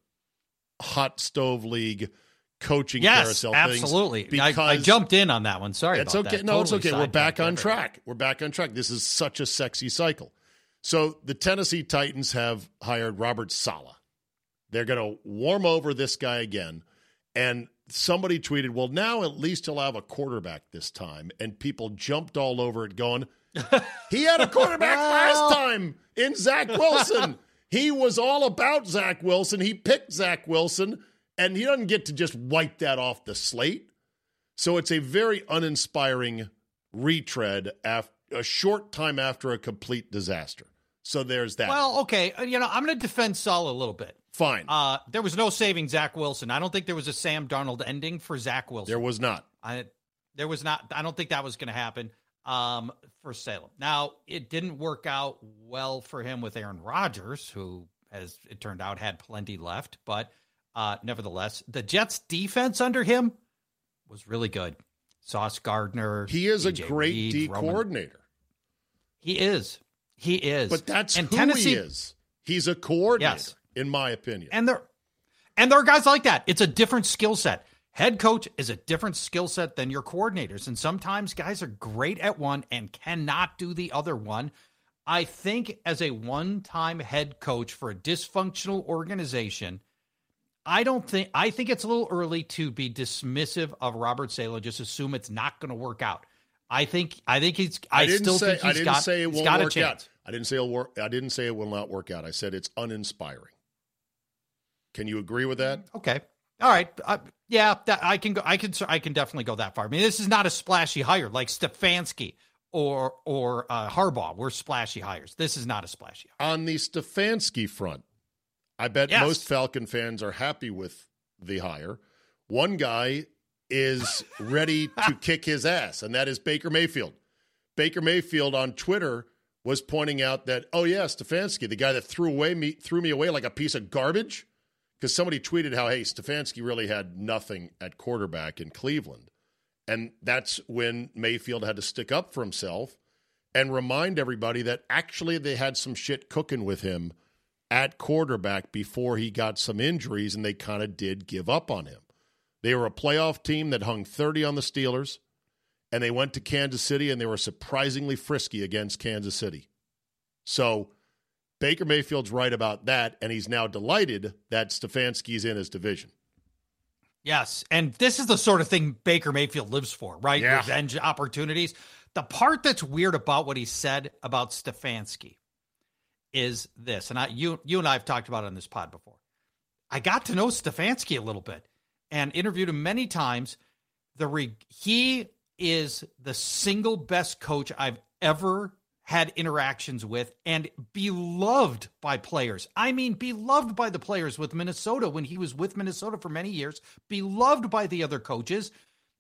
hot stove league coaching yes, carousel absolutely. things? I, I Because jumped in on that one. Sorry it's about okay. that. No, it's Totally okay. We're back sidetracked on everything. track. We're back on track. This is such a sexy cycle. So the Tennessee Titans have hired Robert Saleh. They're going to warm over this guy again. And somebody tweeted, well, now at least he'll have a quarterback this time. And people jumped all over it going, he had a quarterback last time in Zach Wilson. He was all about Zach Wilson. He picked Zach Wilson, and he doesn't get to just wipe that off the slate. So it's a very uninspiring retread after a short time after a complete disaster. So there's that. Well, okay. You know, I'm going to defend Saleh a little bit. Fine. Uh, there was no saving Zach Wilson. I don't think there was a Sam Darnold ending for Zach Wilson. There was not. I, there was not. I don't think that was going to happen um, for Salem. Now, it didn't work out well for him with Aaron Rodgers, who, as it turned out, had plenty left. But uh, nevertheless, the Jets' defense under him was really good. Sauce Gardner. He is D a J great Reed, D Roman- coordinator. He is. He is. But that's and who Tennessee, he is. He's a coordinator, Yes. in my opinion. And there, and there are guys like that. It's a different skill set. Head coach is a different skill set than your coordinators. And sometimes guys are great at one and cannot do the other one. I think as a one-time head coach for a dysfunctional organization, I don't think, I think it's a little early to be dismissive of Robert Saleh, just assume it's not going to work out. I think, I think he's, I, I didn't still say, think he's I didn't got, say it he's won't got a work chance. out. I didn't say it'll work. I didn't say it will not work out. I said it's uninspiring. Can you agree with that? Okay. All right. Uh, yeah, that, I can go. I can. I can definitely go that far. I mean, this is not a splashy hire like Stefanski or or uh, Harbaugh. We're splashy hires. This is not a splashy hire. On the Stefanski front, I bet Yes. most Falcon fans are happy with the hire. One guy is ready to kick his ass, and that is Baker Mayfield. Baker Mayfield on Twitter was pointing out that, oh yeah, Stefanski, the guy that threw away me threw me away like a piece of garbage. Because somebody tweeted how, hey, Stefanski really had nothing at quarterback in Cleveland. And that's when Mayfield had to stick up for himself and remind everybody that actually they had some shit cooking with him at quarterback before he got some injuries, and they kind of did give up on him. They were a playoff team that hung thirty on the Steelers, and they went to Kansas City, and they were surprisingly frisky against Kansas City. So Baker Mayfield's right about that, and he's now delighted that Stefanski's in his division. Yes, and this is the sort of thing Baker Mayfield lives for, right? Yeah. Revenge opportunities. The part that's weird about what he said about Stefanski is this, and I, you, you and I have talked about it on this pod before. I got to know Stefanski a little bit and interviewed him many times. The re, he is the single best coach I've ever had interactions with and beloved by players. I mean, beloved by the players with Minnesota when he was with Minnesota for many years, beloved by the other coaches.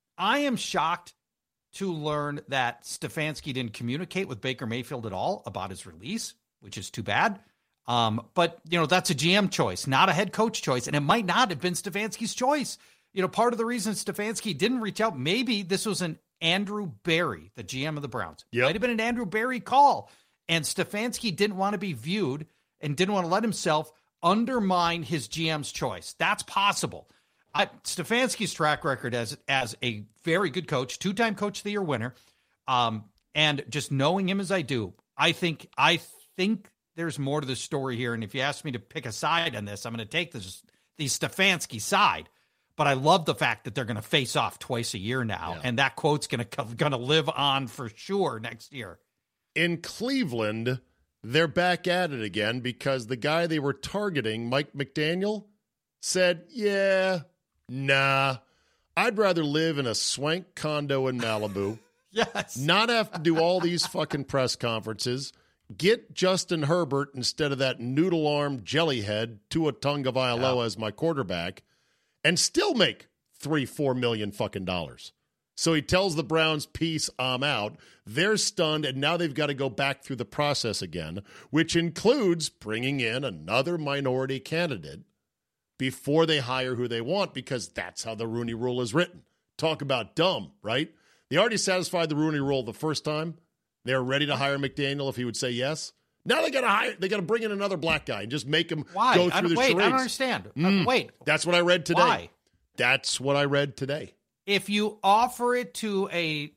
I am shocked to learn that Stefanski didn't communicate with Baker Mayfield at all about his release, which is too bad. Um, but, you know, that's a G M choice, not a head coach choice, and it might not have been Stefanski's choice. You know, part of the reason Stefanski didn't reach out, maybe this was an Andrew Berry, the G M of the Browns. Yep. Might have been an Andrew Berry call. And Stefanski didn't want to be viewed and didn't want to let himself undermine his G M's choice. That's possible. I, Stefanski's track record as as a very good coach, two-time Coach of the Year winner, um, and just knowing him as I do, I think I think there's more to the story here. And if you ask me to pick a side on this, I'm going to take this the Stefanski side. But I love the fact that they're going to face off twice a year now, Yeah. and that quote's going to going to live on for sure next year. In Cleveland, they're back at it again because the guy they were targeting, Mike McDaniel, said, yeah, nah, I'd rather live in a swank condo in Malibu, Yes. not have to do all these fucking press conferences, get Justin Herbert instead of that noodle-armed jellyhead Tua Tagovailoa Yeah. as my quarterback, and still make three, four million fucking dollars. So he tells the Browns, peace, I'm out. They're stunned, and now they've got to go back through the process again, which includes bringing in another minority candidate before they hire who they want, because that's how the Rooney Rule is written. Talk about dumb, right? They already satisfied the Rooney Rule the first time. They're ready to hire McDaniel if he would say yes. Now they got to hire. They got to bring in another black guy and just make him Why? go I through don't, the wait, charades. I don't understand. Uh, Mm. wait. That's what I read today. Why? That's what I read today. If you offer it to a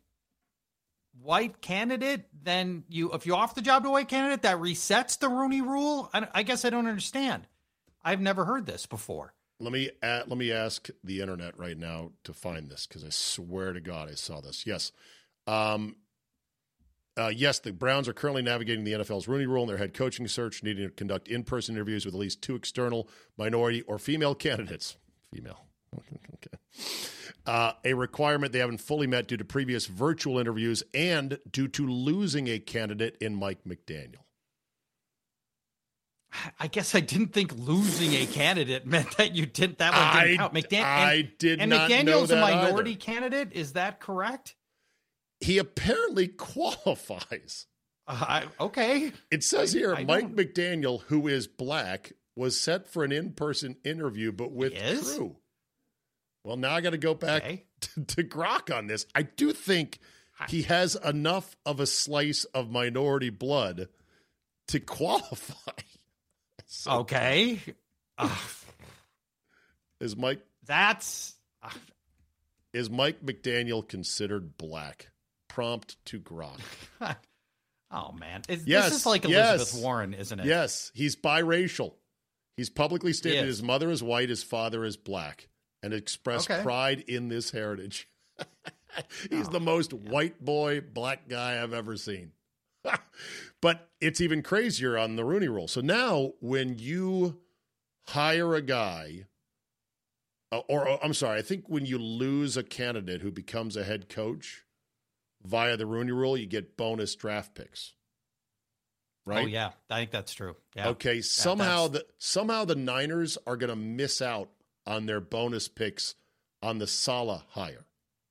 white candidate, then you if you offer the job to a white candidate, that resets the Rooney Rule? I, I guess I don't understand. I've never heard this before. Let me uh, let me ask the internet right now to find this, because I swear to God I saw this. Yes. Um, uh, yes, the Browns are currently navigating the N F L's Rooney Rule in their head coaching search, needing to conduct in-person interviews with at least two external minority or female candidates. Female. Okay. Uh, a requirement they haven't fully met due to previous virtual interviews and due to losing a candidate in Mike McDaniel. I guess I didn't think losing a candidate meant that you didn't that one I- didn't count. McDan- I and, did and not know McDaniel's that a minority either. candidate. Is that correct? He apparently qualifies. Uh, I, okay. It says here, I Mike don't- McDaniel, who is black, was set for an in-person interview, but withdrew. Well, now I got to go back Okay. to, to Grok on this. I do think he has enough of a slice of minority blood to qualify. So, Okay. Uh, is Mike? that's uh, is Mike McDaniel considered black? Prompt to Grok. Oh, man. It's, Yes, this is like Elizabeth yes. Warren, isn't it? Yes, he's biracial. He's publicly stated He is. his mother is white, his father is black, and expressed Okay. pride in this heritage. He's the most white boy, black guy I've ever seen. But it's even crazier on the Rooney Rule. So now when you hire a guy, uh, or, or I'm sorry, I think when you lose a candidate who becomes a head coach via the Rooney Rule, you get bonus draft picks. Right? Oh, yeah. I think that's true. Yeah. Okay, somehow that's- the somehow the Niners are going to miss out on their bonus picks on the Saleh hire.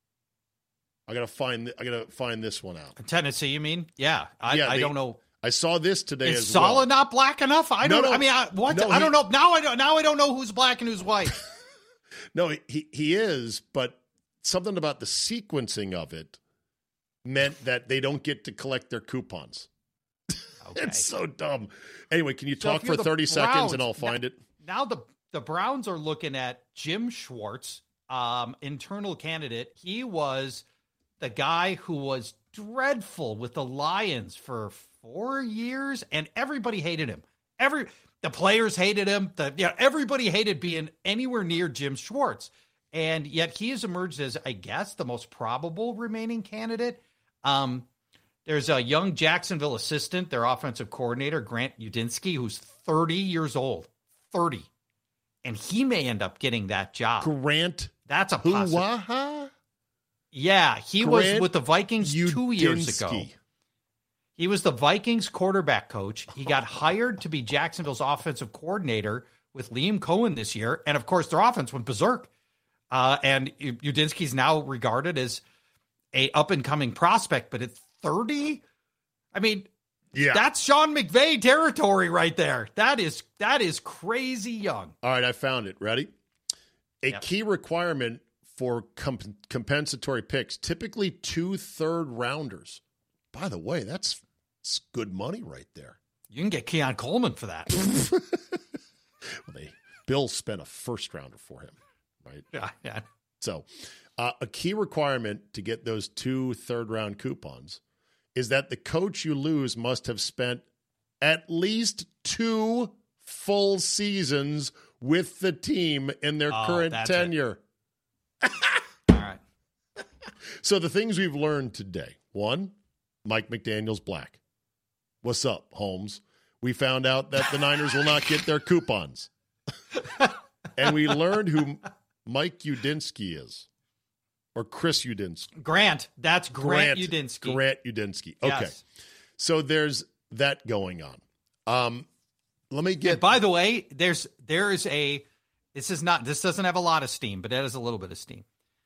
I gotta find. I gotta find this one out. Tennessee, you mean? Yeah. I, Yeah, I they- don't know. I saw this today Is as Saleh well. not black enough? I No, don't. no. I mean, I, what? No, I he- don't know. Now I don't. Now I don't know who's black and who's white. No, he he is, but something about the sequencing of it meant that they don't get to collect their coupons. Okay. It's so dumb. Anyway, can you So talk if you're for the thirty seconds and Browns, I'll find now, it? Now the the Browns are looking at Jim Schwartz, um, internal candidate. He was the guy who was dreadful with the Lions for four years, and everybody hated him. Every the players hated him. The yeah, everybody hated being anywhere near Jim Schwartz, and yet he has emerged as, I guess, the most probable remaining candidate. Um, There's a young Jacksonville assistant, their offensive coordinator, Grant Udinsky, who's thirty years old. thirty. And he may end up getting that job. Grant That's a possibility. Huaha Yeah, he was Grant with the Vikings two years ago. Udinsky. He was the Vikings quarterback coach. He got hired to be Jacksonville's offensive coordinator with Liam Cohen this year. And, of course, their offense went berserk. Uh, and Udinsky's now regarded as a up-and-coming prospect. But at thirty, I mean, Yeah. that's Sean McVay territory right there. That is that is crazy young. All right, I found it. Ready? A Yep. key requirement for comp- compensatory picks, typically two third rounders. By the way, that's, that's good money right there. You can get Keon Coleman for that. Well, they Bill spent a first rounder for him, right? yeah, yeah. So, uh, a key requirement to get those two third round coupons is that the coach you lose must have spent at least two full seasons with the team in their Oh, current that's it. tenure. All right. So the things we've learned today. One, Mike McDaniel's black. What's up, Holmes? We found out that the Niners will not get their coupons. And we learned who Mike Udinsky is. Or Chris Udinsky. Grant. That's Grant, Udinsky. Grant Udinsky. Okay. Yes. So there's that going on. Um, let me get And by the way, there's there is a this is not this doesn't have a lot of steam, but it has a little bit of steam.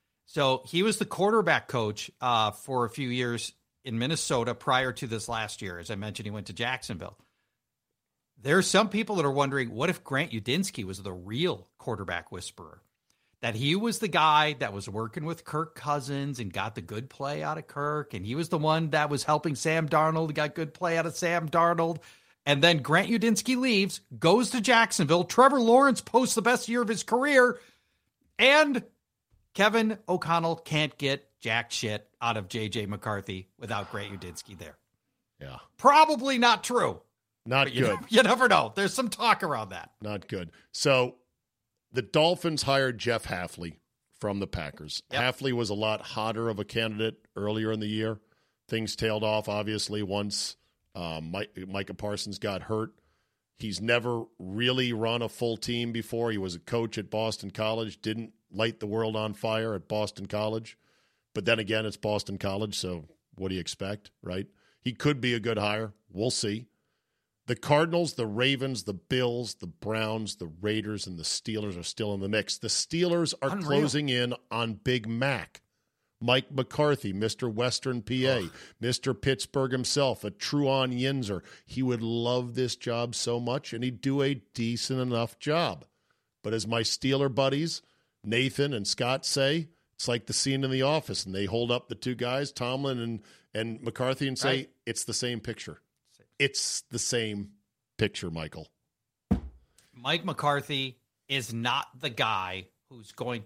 So he was the quarterback coach uh, for a few years in Minnesota prior to this last year. As I mentioned, he went to Jacksonville. There are some people that are wondering, what if Grant Udinsky was the real quarterback whisperer? That he was the guy that was working with Kirk Cousins and got the good play out of Kirk, and he was the one that was helping Sam Darnold, got good play out of Sam Darnold. And then Grant Udinsky leaves, goes to Jacksonville. Trevor Lawrence posts the best year of his career, and Kevin O'Connell can't get jack shit out of J J McCarthy without Grant Udinsky there. Yeah. Probably not true. Not But you, good. never, you never know. There's some talk around that. Not good. So the Dolphins hired Jeff Hafley from the Packers. Yep. Hafley was a lot hotter of a candidate earlier in the year. Things tailed off, obviously, once um, Mike, Micah Parsons got hurt. He's never really run a full team before. He was a coach at Boston College, didn't light the world on fire at Boston College. But then again, it's Boston College, so what do you expect, right? He could be a good hire. We'll see. The Cardinals, the Ravens, the Bills, the Browns, the Raiders, and the Steelers are still in the mix. The Steelers are Unreal. closing in on Big Mac. Mike McCarthy, Mister Western P A, Mister Pittsburgh himself, a Truon Yinzer. He would love this job so much, and he'd do a decent enough job. But as my Steeler buddies, Nathan and Scott say, it's like the scene in The Office, and they hold up the two guys, Tomlin and, and McCarthy, and say, Right. it's the same picture. It's the same picture, Michael. Mike McCarthy is not the guy who's going to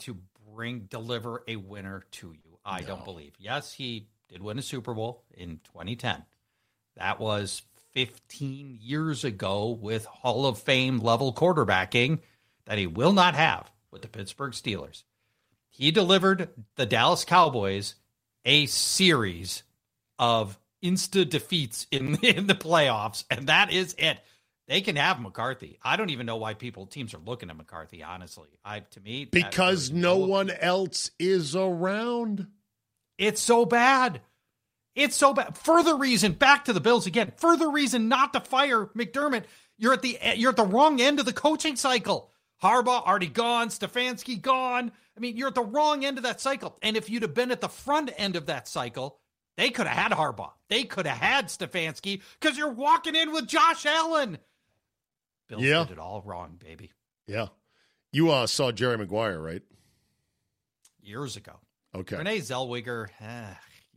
bring deliver a winner to you. I No. don't believe. Yes, he did win a Super Bowl in twenty ten. That was fifteen years ago with Hall of Fame level quarterbacking that he will not have with the Pittsburgh Steelers. He delivered the Dallas Cowboys a series of insta defeats in, in the playoffs, and that is it. They can have McCarthy. I don't even know why people teams are looking at McCarthy, honestly. I to me Because no one else is around. It's so bad. It's so bad. Further reason, back to the Bills again. Further reason not to fire McDermott. You're at the you're at the wrong end of the coaching cycle. Harbaugh already gone, Stefanski gone. I mean, you're at the wrong end of that cycle. And if you'd have been at the front end of that cycle, they could have had Harbaugh. They could have had Stefanski because you're walking in with Josh Allen. Bills Yeah. did it all wrong, baby. Yeah. You uh, saw Jerry Maguire, right? Years ago. Okay. Renee Zellweger. Eh,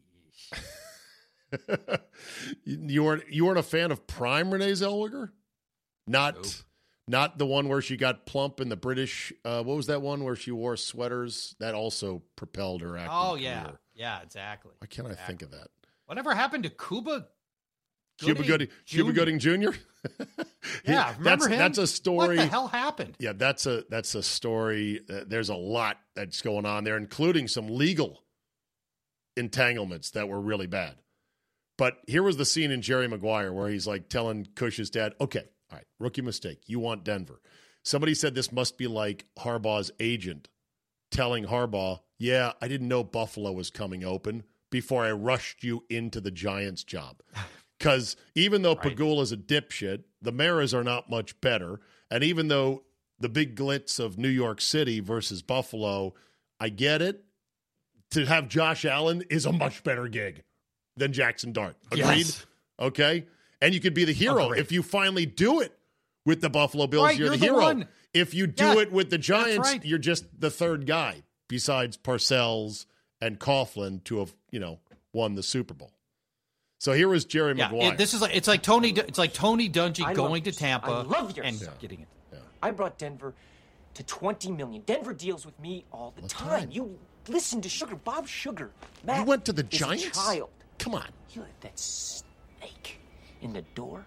you, you weren't you weren't a fan of prime Renee Zellweger? Not Nope. not the one where she got plump in the British uh, what was that one where she wore sweaters? That also propelled her acting oh, yeah. career. Yeah, exactly. Why can't I Exactly. think of that? Whatever happened to Cuba Cuba Gooding, Cuba Junior? Gooding Junior? Yeah, remember that's, him? That's a story. What the hell happened? Yeah, that's a that's a story. Uh, there's a lot that's going on there, including some legal entanglements that were really bad. But here was the scene in Jerry Maguire where he's like telling Cush's dad, okay, all right, rookie mistake. You want Denver. Somebody said this must be like Harbaugh's agent telling Harbaugh, yeah, I didn't know Buffalo was coming open before I rushed you into the Giants job. Because even though Right. Pagula's a dipshit, the Maras are not much better. And even though the big glitz of New York City versus Buffalo, I get it. To have Josh Allen is a much better gig than Jackson Dart. Agreed? Yes. Okay? And you could be the hero Agreed. if you finally do it with the Buffalo Bills. Right, you're, you're the the hero. one. If you do Yeah, it with the Giants, right. you're just the third guy besides Parcells and Coughlin to have, you know, won the Super Bowl. So here was Jerry Yeah, Maguire. it, this is like it's like Tony. It's like Tony Dungy I going love to this. Tampa I love your and stuff. getting it. I brought Denver to twenty million. Denver deals with me all the the time. time. You listen to Sugar. Bob Sugar. Matt You went to the is a Giants? child. Come on. You let that snake in the door.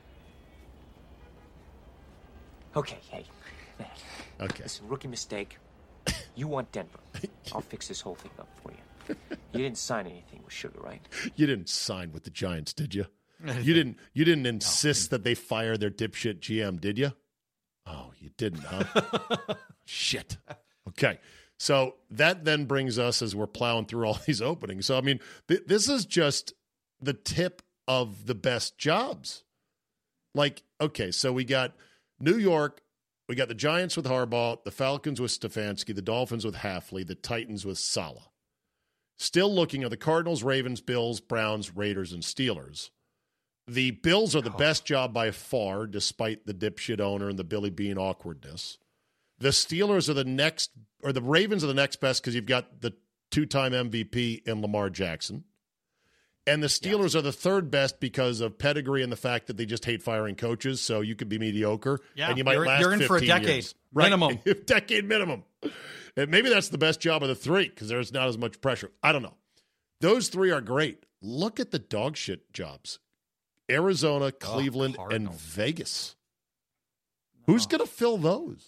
Okay, hey, Matt. Okay. Listen, rookie mistake. You want Denver. I'll fix this whole thing up for you. You didn't sign anything with Sugar, right? You didn't sign with the Giants, did you? You didn't you didn't insist that they fire their dipshit G M, did you? Oh, you didn't, huh? Shit. Okay. So that then brings us as we're plowing through all these openings. So, I mean, th- this is just the tip of the best jobs. Like, okay, so we got New York, we got the Giants with Harbaugh, the Falcons with Stefanski, the Dolphins with Hafley, the Titans with Saleh. Still looking at the Cardinals, Ravens, Bills, Browns, Raiders, and Steelers. The Bills are the best job by far, despite the dipshit owner and the Billy Bean awkwardness. The Steelers are the next, or the Ravens are the next best because you've got the two-time M V P in Lamar Jackson. And the Steelers are the third best because of pedigree and the fact that they just hate firing coaches, so you could be mediocre Yeah, and you might you're- last you're in for a fifteen decade, years. Right. minimum. Decade minimum. And maybe that's the best job of the three because there's not as much pressure. I don't know. Those three are great. Look at the dog shit jobs. Arizona, Cleveland, and Cardinals. Vegas. Who's going to fill those?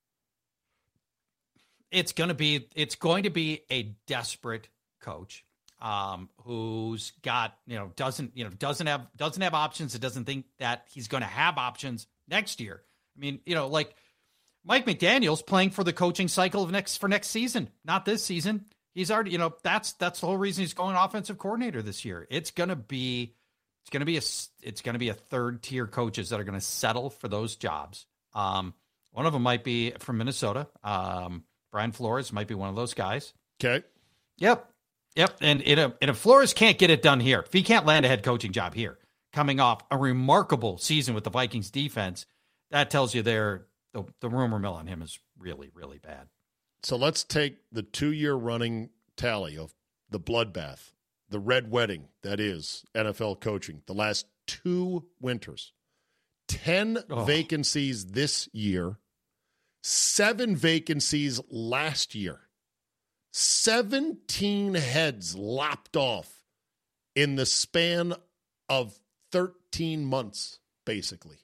It's going to be it's going to be a desperate coach um, who's got you know doesn't you know doesn't have doesn't have options. It doesn't think that he's going to have options next year. I mean, you know, like Mike McDaniel's playing for the coaching cycle of next for next season, not this season. He's already you know that's that's the whole reason he's going offensive coordinator this year. It's going to be it's going to be a it's going to be a third tier coaches that are going to settle for those jobs. Um, one of them might be from Minnesota. Um, Brian Flores might be one of those guys. Okay. Yep. Yep. And, and, if, and if Flores can't get it done here, if he can't land a head coaching job here, coming off a remarkable season with the Vikings defense, that tells you there the, the rumor mill on him is really, really bad. So let's take the two-year running tally of the bloodbath, the red wedding that is N F L coaching, the last two winters. Ten Oh. vacancies this year, seven vacancies last year. seventeen heads lopped off in the span of thirteen months, basically.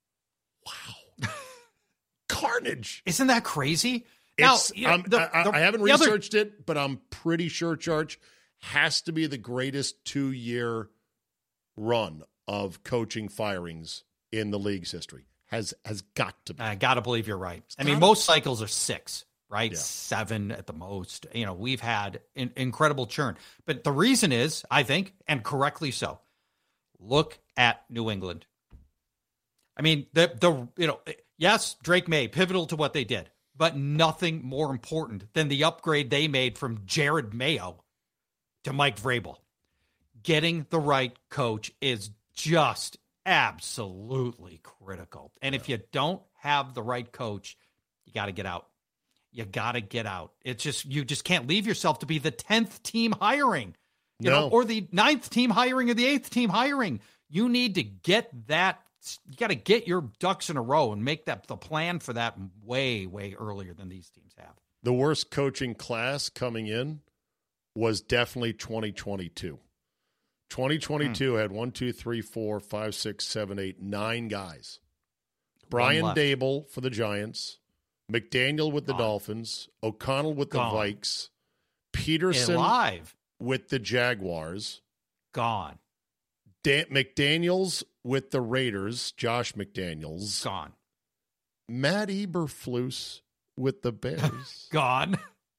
Wow. Carnage. Isn't that crazy? It's, now, um, the, I, the, I haven't the researched other, it, but I'm pretty sure, Church, has to be the greatest two-year run of coaching firings in the league's history. Has has got to be. I got to believe you're right. I mean, gotta most cycles are six, right? Yeah. Seven at the most. You know, we've had in, incredible churn. But the reason is, I think, and correctly so, look at New England. I mean, the the you know, yes, Drake May, pivotal to what they did, but nothing more important than the upgrade they made from Jared Mayo to Mike Vrabel. Getting the right coach is just absolutely critical. And if you don't have the right coach, you got to get out. You got to get out. It's just, you just can't leave yourself to be the tenth team hiring, you No. know, or the ninth team hiring or the eighth team hiring. You need to get that. You got to get your ducks in a row and make that the plan for that way, way earlier than these teams have. The worst coaching class coming in was definitely twenty twenty-two. twenty twenty-two hmm. had one, two, three, four, five, six, seven, eight, nine guys. Brian Dable for the Giants, McDaniel with the Gone. Dolphins, O'Connell with Gone. the Vikes, Peterson Alive. with the Jaguars, Gone. Dan- McDaniels with the Raiders, Josh McDaniels, Gone. Matt Eberflus with the Bears, Gone.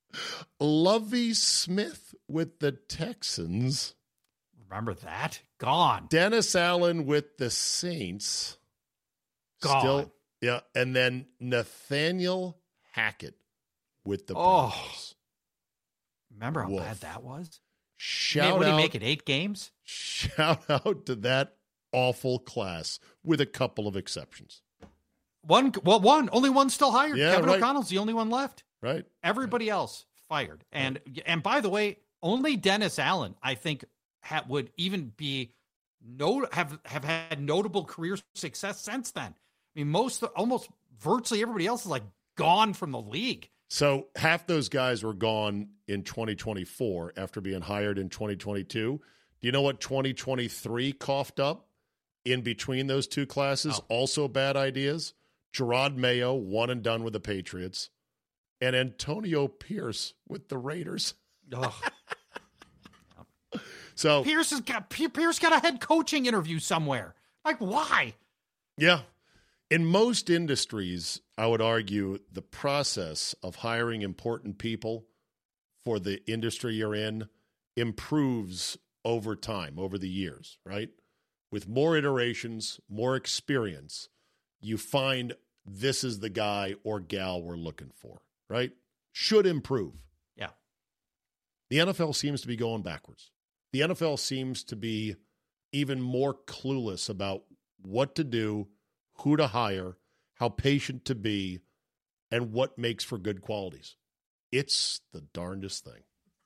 Lovie Smith with the Texans, Remember that? Gone. Dennis Allen with the Saints. Gone. Still, yeah. And then Nathaniel Hackett with the Oh. Broncos. Remember how Woof. bad that was? Shout what did out, he make it? Eight games? Shout out to that awful class with a couple of exceptions. One, well, one, only one still hired. Yeah, Kevin right. O'Connell's the only one left. Right. Everybody else fired. And and by the way, only Dennis Allen, I think, ha, would even be no have have had notable career success since then. I mean, most almost virtually everybody else is like gone from the league. So half those guys were gone in twenty twenty-four after being hired in twenty twenty-two. Do you know what twenty twenty-three coughed up in between those two classes? Oh. Also bad ideas. Gerard Mayo, one and done with the Patriots, and Antonio Pierce with the Raiders. Oh. So Pierce has got Pierce got a head coaching interview somewhere. Like, why? yeah, in most industries, I would argue the process of hiring important people for the industry you're in improves over time, over the years, right? With more iterations, more experience, you find this is the guy or gal we're looking for, right? Should improve. Yeah. The N F L seems to be going backwards. The N F L seems to be even more clueless about what to do, who to hire, how patient to be, and what makes for good qualities. It's the darndest thing.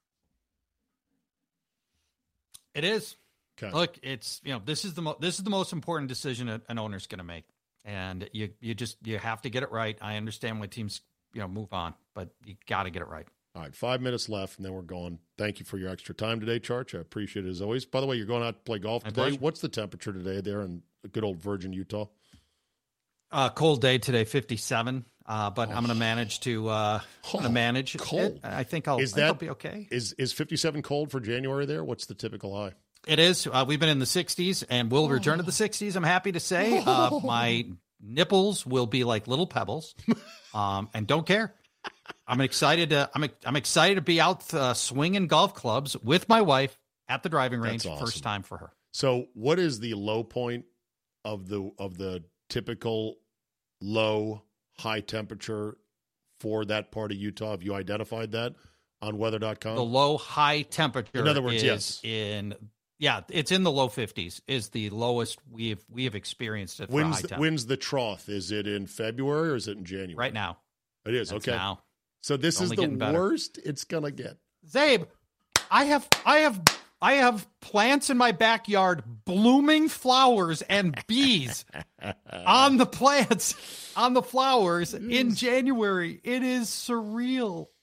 It is. Okay. Look, it's, you know, this is the mo- this is the most important decision a- an owner's going to make, and you you just you have to get it right. I understand why teams, you know, move on, but you got to get it right. All right, five minutes left, and then we're going. Thank you for your extra time today, Charch. I appreciate it as always. By the way, you're going out to play golf My today. pleasure. What's the temperature today there in good old Virgin, Utah? Uh, cold day today, fifty-seven. Uh, but I'm going to manage to uh, I'm going to manage cold. it. I think I'll, Is I think I'll that- be okay. Is is fifty-seven cold for January there? What's the typical high? It is. Uh, we've been in the sixties, and we'll return to the sixties. I'm happy to say uh, my nipples will be like little pebbles, um, and don't care. I'm excited to. I'm I'm excited to be out uh, swinging golf clubs with my wife at the driving range. That's awesome. First time for her. So, what is the low point of the of the typical low high temperature for that part of Utah? Have you identified that on weather dot com? The low high temperature. In other words, is yes. in yeah, it's in the low fifties. Is the lowest we've we have experienced it for When's high the, temp. when's the trough? Is it in February or is it in January? Right now. It is. That's Okay. now. So this It's is only the getting better. worst it's gonna get. Zabe, I have I have I have plants in my backyard, blooming flowers and bees on the plants, on the flowers in January. It is surreal.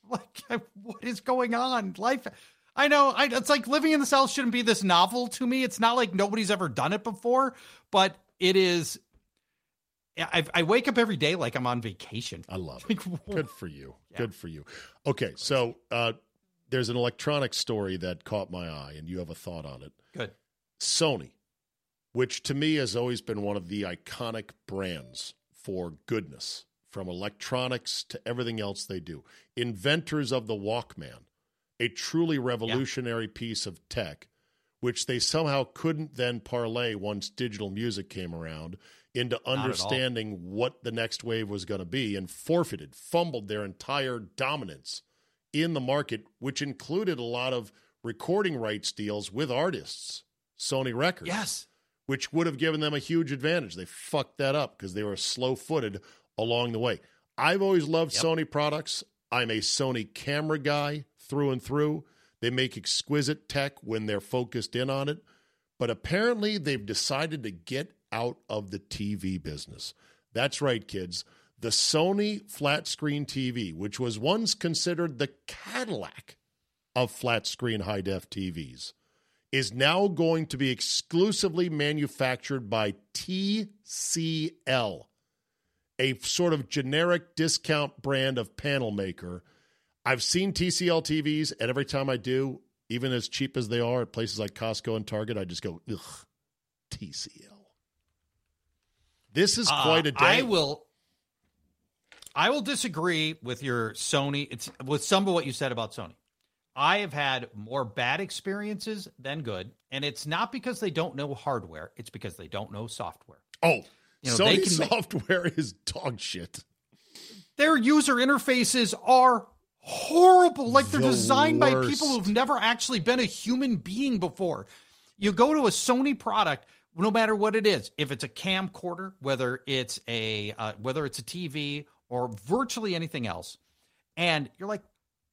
Like, what is going on? Life. I know. I, it's like living in the South shouldn't be this novel to me. It's not like nobody's ever done it before, but it is. I, I wake up every day like I'm on vacation. I love it. Good for you. Yeah. Good for you. Okay, so uh, there's an electronic story that caught my eye, and you have a thought on it. Good. Sony, which to me has always been one of the iconic brands for goodness, from electronics to everything else they do. Inventors of the Walkman, a truly revolutionary yeah. piece of tech, which they somehow couldn't then parlay once digital music came around into understanding what the next wave was going to be, and forfeited, fumbled their entire dominance in the market, which included a lot of recording rights deals with artists, Sony Records. Yes. Which would have given them a huge advantage. They fucked that up because they were slow-footed along the way. I've always loved yep. Sony products. I'm a Sony camera guy through and through. They make exquisite tech when they're focused in on it. But apparently they've decided to get out of the T V business. That's right, kids. The Sony flat-screen T V, which was once considered the Cadillac of flat-screen high-def T Vs, is now going to be exclusively manufactured by T C L, a sort of generic discount brand of panel maker. I've seen T C L T Vs, and every time I do, even as cheap as they are at places like Costco and Target, I just go, ugh, T C L. This is quite uh, a day. I will, I will disagree with your Sony. It's with some of what you said about Sony. I have had more bad experiences than good, and it's not because they don't know hardware. It's because they don't know software. Oh, you know, Sony they can software make, is dog shit. Their user interfaces are horrible. Like they're the designed worst. by people who've never actually been a human being before. You go to a Sony product, no matter what it is, if it's a camcorder, whether it's a uh, whether it's a T V or virtually anything else, and you're like,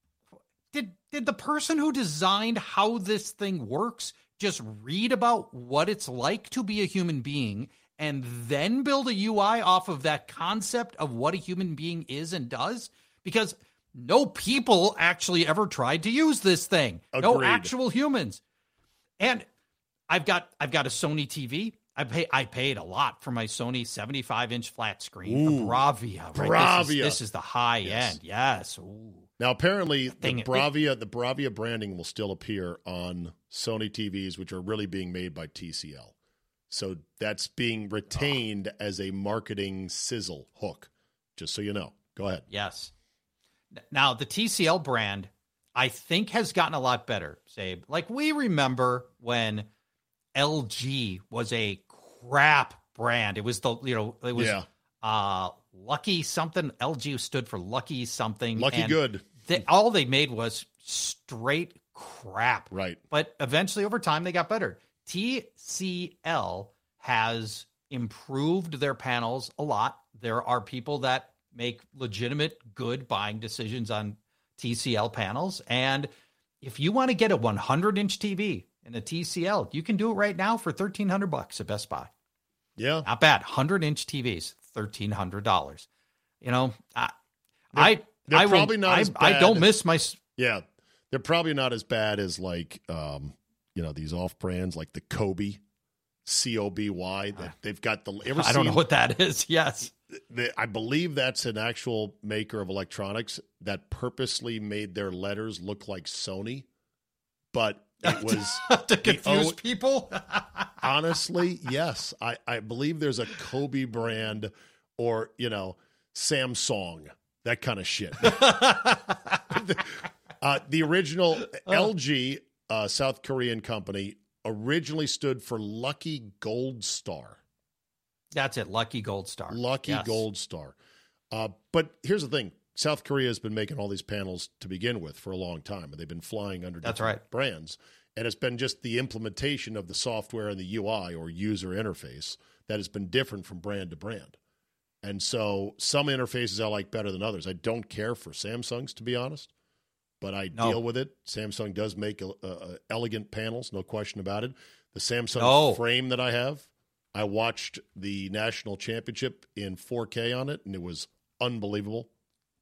did did the person who designed how this thing works just read about what it's like to be a human being and then build a U I off of that concept of what a human being is and does? Because no people actually ever tried to use this thing. Agreed. No actual humans. And I've got I've got a Sony T V. I pay I paid a lot for my Sony seventy-five inch flat screen, Ooh, the Bravia. Right? Bravia. This is, this is the high yes. end. Yes. Ooh. Now, apparently, the Dang it. Bravia, the Bravia branding will still appear on Sony T Vs, which are really being made by T C L. So that's being retained oh. as a marketing sizzle hook, just so you know. Go ahead. Yes. Now, the T C L brand, I think, has gotten a lot better, Zabe. Like, we remember when L G was a crap brand. It was the, you know, it was... Yeah. Uh, Lucky something. L G stood for Lucky something. Lucky and Good. They, all they made was straight crap. Right. But eventually, over time, they got better. T C L has improved their panels a lot. There are people that make legitimate, good buying decisions on T C L panels. And if you want to get a one hundred inch T V in a T C L, you can do it right now for thirteen hundred bucks at Best Buy. Yeah. Not bad. one hundred inch T Vs. thirteen hundred dollars. You know, I, they're, I, they're I probably will, not I, as bad. I don't miss my. Yeah, they're probably not as bad as like, um, you know, these off brands like the Kobe, C O B Y. That they've got the. Ever I don't seen, know what that is. Yes, the, I believe that's an actual maker of electronics that purposely made their letters look like Sony, but it was to confuse o- people. Honestly, yes. I, I believe there's a Kobe brand or, you know, Samsung, that kind of shit. uh, the original L G, uh, South Korean company, originally stood for Lucky Gold Star. That's it. Lucky Gold Star. Lucky yes. Gold Star. Uh, but here's the thing. South Korea has been making all these panels to begin with for a long time, and they've been flying under That's different right. brands. And it's been just the implementation of the software and the U I or user interface that has been different from brand to brand. And so some interfaces I like better than others. I don't care for Samsung's, to be honest, but I no. deal with it. Samsung does make a, a, a elegant panels, no question about it. The Samsung no. frame that I have, I watched the national championship in four K on it, and it was unbelievable.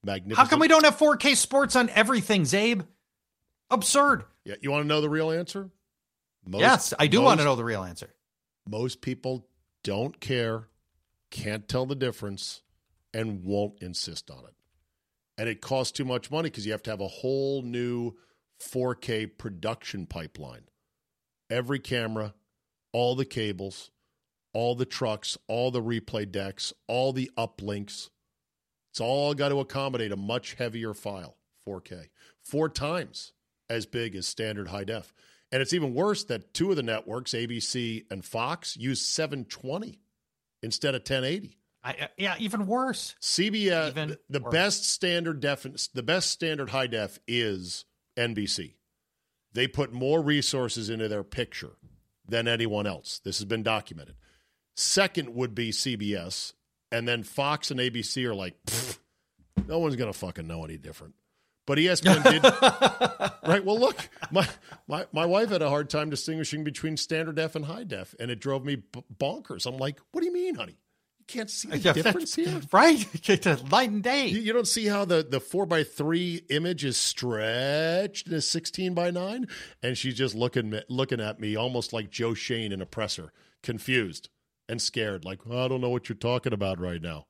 magnificent. How come we don't have four K sports on everything, Zabe? Absurd. Yeah, you want to know the real answer? Most, yes, I do most, want to know the real answer. Most people don't care, can't tell the difference, and won't insist on it. And it costs too much money because you have to have a whole new four K production pipeline. Every camera, all the cables, all the trucks, all the replay decks, all the uplinks. It's all got to accommodate a much heavier file, four K, four times as big as standard high def. And it's even worse that two of the networks, A B C and Fox, use seven twenty instead of ten eighty. I, yeah, even worse. C B S, even the, the worse. best standard def, the best standard high def is N B C. They put more resources into their picture than anyone else. This has been documented. Second would be C B S, and then Fox and A B C are like, no one's going to fucking know any different. But E S P N did. Right, well, look, my, my, my wife had a hard time distinguishing between standard def and high def, and it drove me b- bonkers. I'm like, what do you mean, honey? You can't see the Yeah, difference here? Right? Light and day. You, you don't see how the, the four by three image is stretched in a sixteen by nine? And she's just looking, looking at me almost like Joe Shane in Oppressor, confused and scared, like, oh, I don't know what you're talking about right now.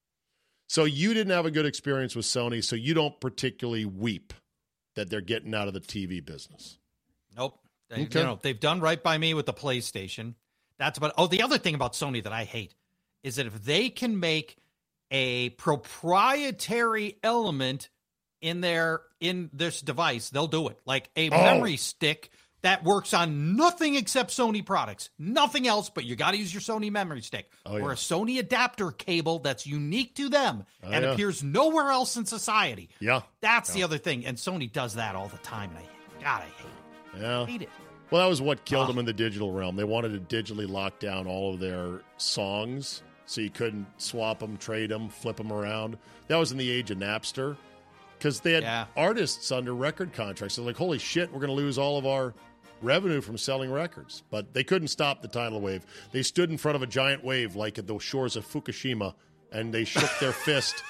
So you didn't have a good experience with Sony, so you don't particularly weep that they're getting out of the T V business. Nope. They, Okay. You know, they've done right by me with the PlayStation. That's about. Oh, the other thing about Sony that I hate is that if they can make a proprietary element in their in this device, they'll do it. Like a Oh. memory stick that works on nothing except Sony products, nothing else, but you got to use your Sony memory stick Oh, or yeah. a Sony adapter cable that's unique to them Oh, and yeah. appears nowhere else in society. Yeah. That's Yeah. the other thing. And Sony does that all the time. And I, God, I hate it. Yeah. I hate it. Well, that was what killed Oh. them in the digital realm. They wanted to digitally lock down all of their songs so you couldn't swap them, trade them, flip them around. That was in the age of Napster because they had Yeah. artists under record contracts. They're like, holy shit, we're going to lose all of our revenue from selling records. But they couldn't stop the tidal wave. They stood in front of a giant wave like at the shores of Fukushima, and they shook their fist,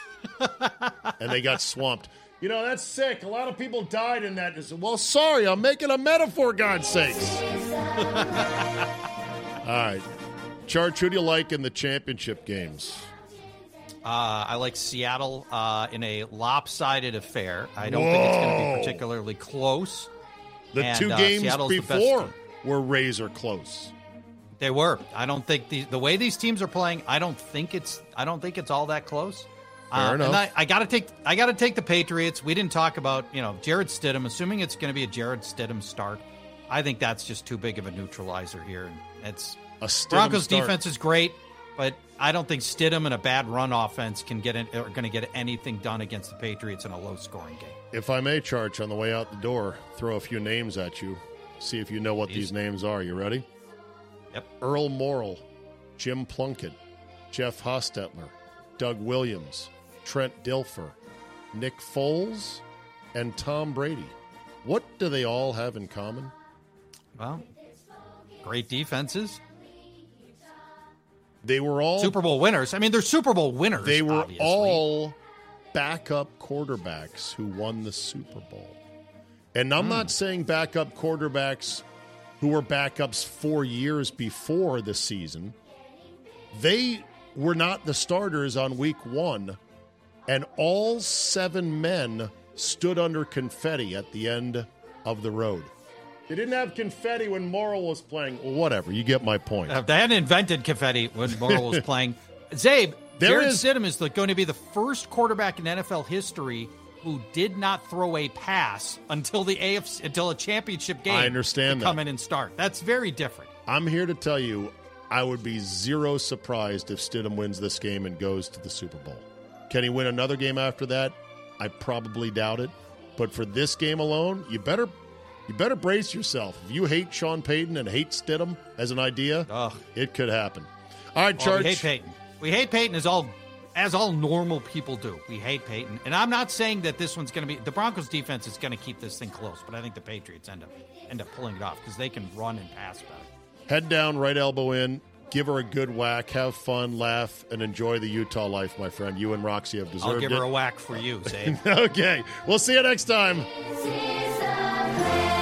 and they got swamped. You know, that's sick. A lot of people died in that. Well, sorry, I'm making a metaphor, God's sakes. All right. Charge, who do you like in the championship games? Uh, I like Seattle uh, in a lopsided affair. I don't think it's going to Whoa. be particularly close. The And, two uh, games Seattle's the best before team. were razor close. They were. I don't think the the way these teams are playing. I don't think it's. I don't think it's all that close. Fair enough. And I, I got to take. I got to take the Patriots. We didn't talk about you know Jared Stidham. Assuming it's going to be a Jared Stidham start, I think that's just too big of a neutralizer here. And it's A Stidham Broncos start. defense is great, but I don't think Stidham and a bad run offense can get in, are going to get anything done against the Patriots in a low scoring game. If I may, Charge, on the way out the door, throw a few names at you. See if you know what Please. these names are. You ready? Yep. Earl Morrill, Jim Plunkett, Jeff Hostetler, Doug Williams, Trent Dilfer, Nick Foles, and Tom Brady. What do they all have in common? Well, great defenses. They were all Super Bowl winners. I mean, they're Super Bowl winners. They were obviously. all backup quarterbacks who won the Super Bowl. And I'm Hmm. not saying backup quarterbacks who were backups four years before the season. They were not the starters on week one, and all seven men stood under confetti at the end of the road. They didn't have confetti when Morrill was playing. Well, whatever. You get my point. Uh, they hadn't invented confetti when Morrill was playing. Zabe, There Jared is- Stidham is the, going to be the first quarterback in N F L history who did not throw a pass until the A F C until a championship game. I understand to that. come in and start. That's very different. I'm here to tell you, I would be zero surprised if Stidham wins this game and goes to the Super Bowl. Can he win another game after that? I probably doubt it. But for this game alone, you better you better brace yourself. If you hate Sean Payton and hate Stidham as an idea, Ugh. it could happen. All right, Well, Charge. we hate Peyton. We hate Peyton as all as all normal people do. We hate Peyton, and I'm not saying that this one's going to be the Broncos defense is going to keep this thing close, but I think the Patriots end up end up pulling it off because they can run and pass better. Head down, right elbow in. Give her a good whack. Have fun, laugh, and enjoy the Utah life, my friend. You and Roxy have deserved it. I'll give her a whack for you, Zabe. Okay. We'll see you next time. This is the place.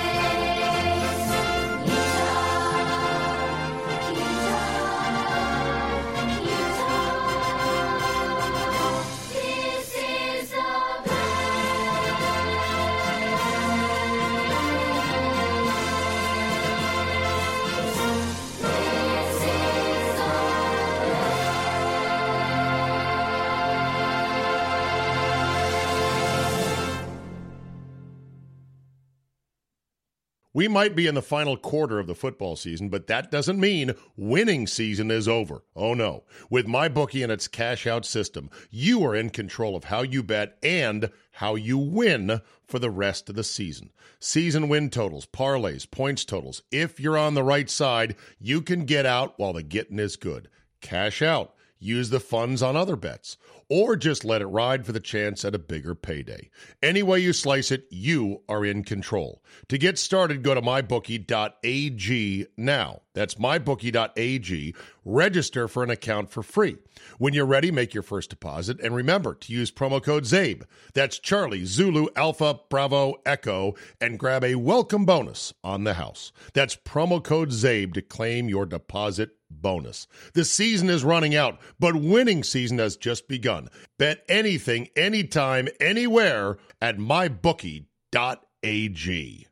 We might be in the final quarter of the football season, but that doesn't mean winning season is over. Oh, no. With MyBookie and its cash-out system, you are in control of how you bet and how you win for the rest of the season. Season win totals, parlays, points totals. If you're on the right side, you can get out while the getting is good. Cash out. Use the funds on other bets, or just let it ride for the chance at a bigger payday. Any way you slice it, you are in control. To get started, go to my bookie dot a g now. That's my bookie dot a g. Register for an account for free. When you're ready, make your first deposit, and remember to use promo code ZABE. That's Charlie, Zulu, Alpha, Bravo, Echo, and grab a welcome bonus on the house. That's promo code ZABE to claim your deposit bonus. The season is running out, but winning season has just begun. Bet anything, anytime, anywhere at my bookie dot a g.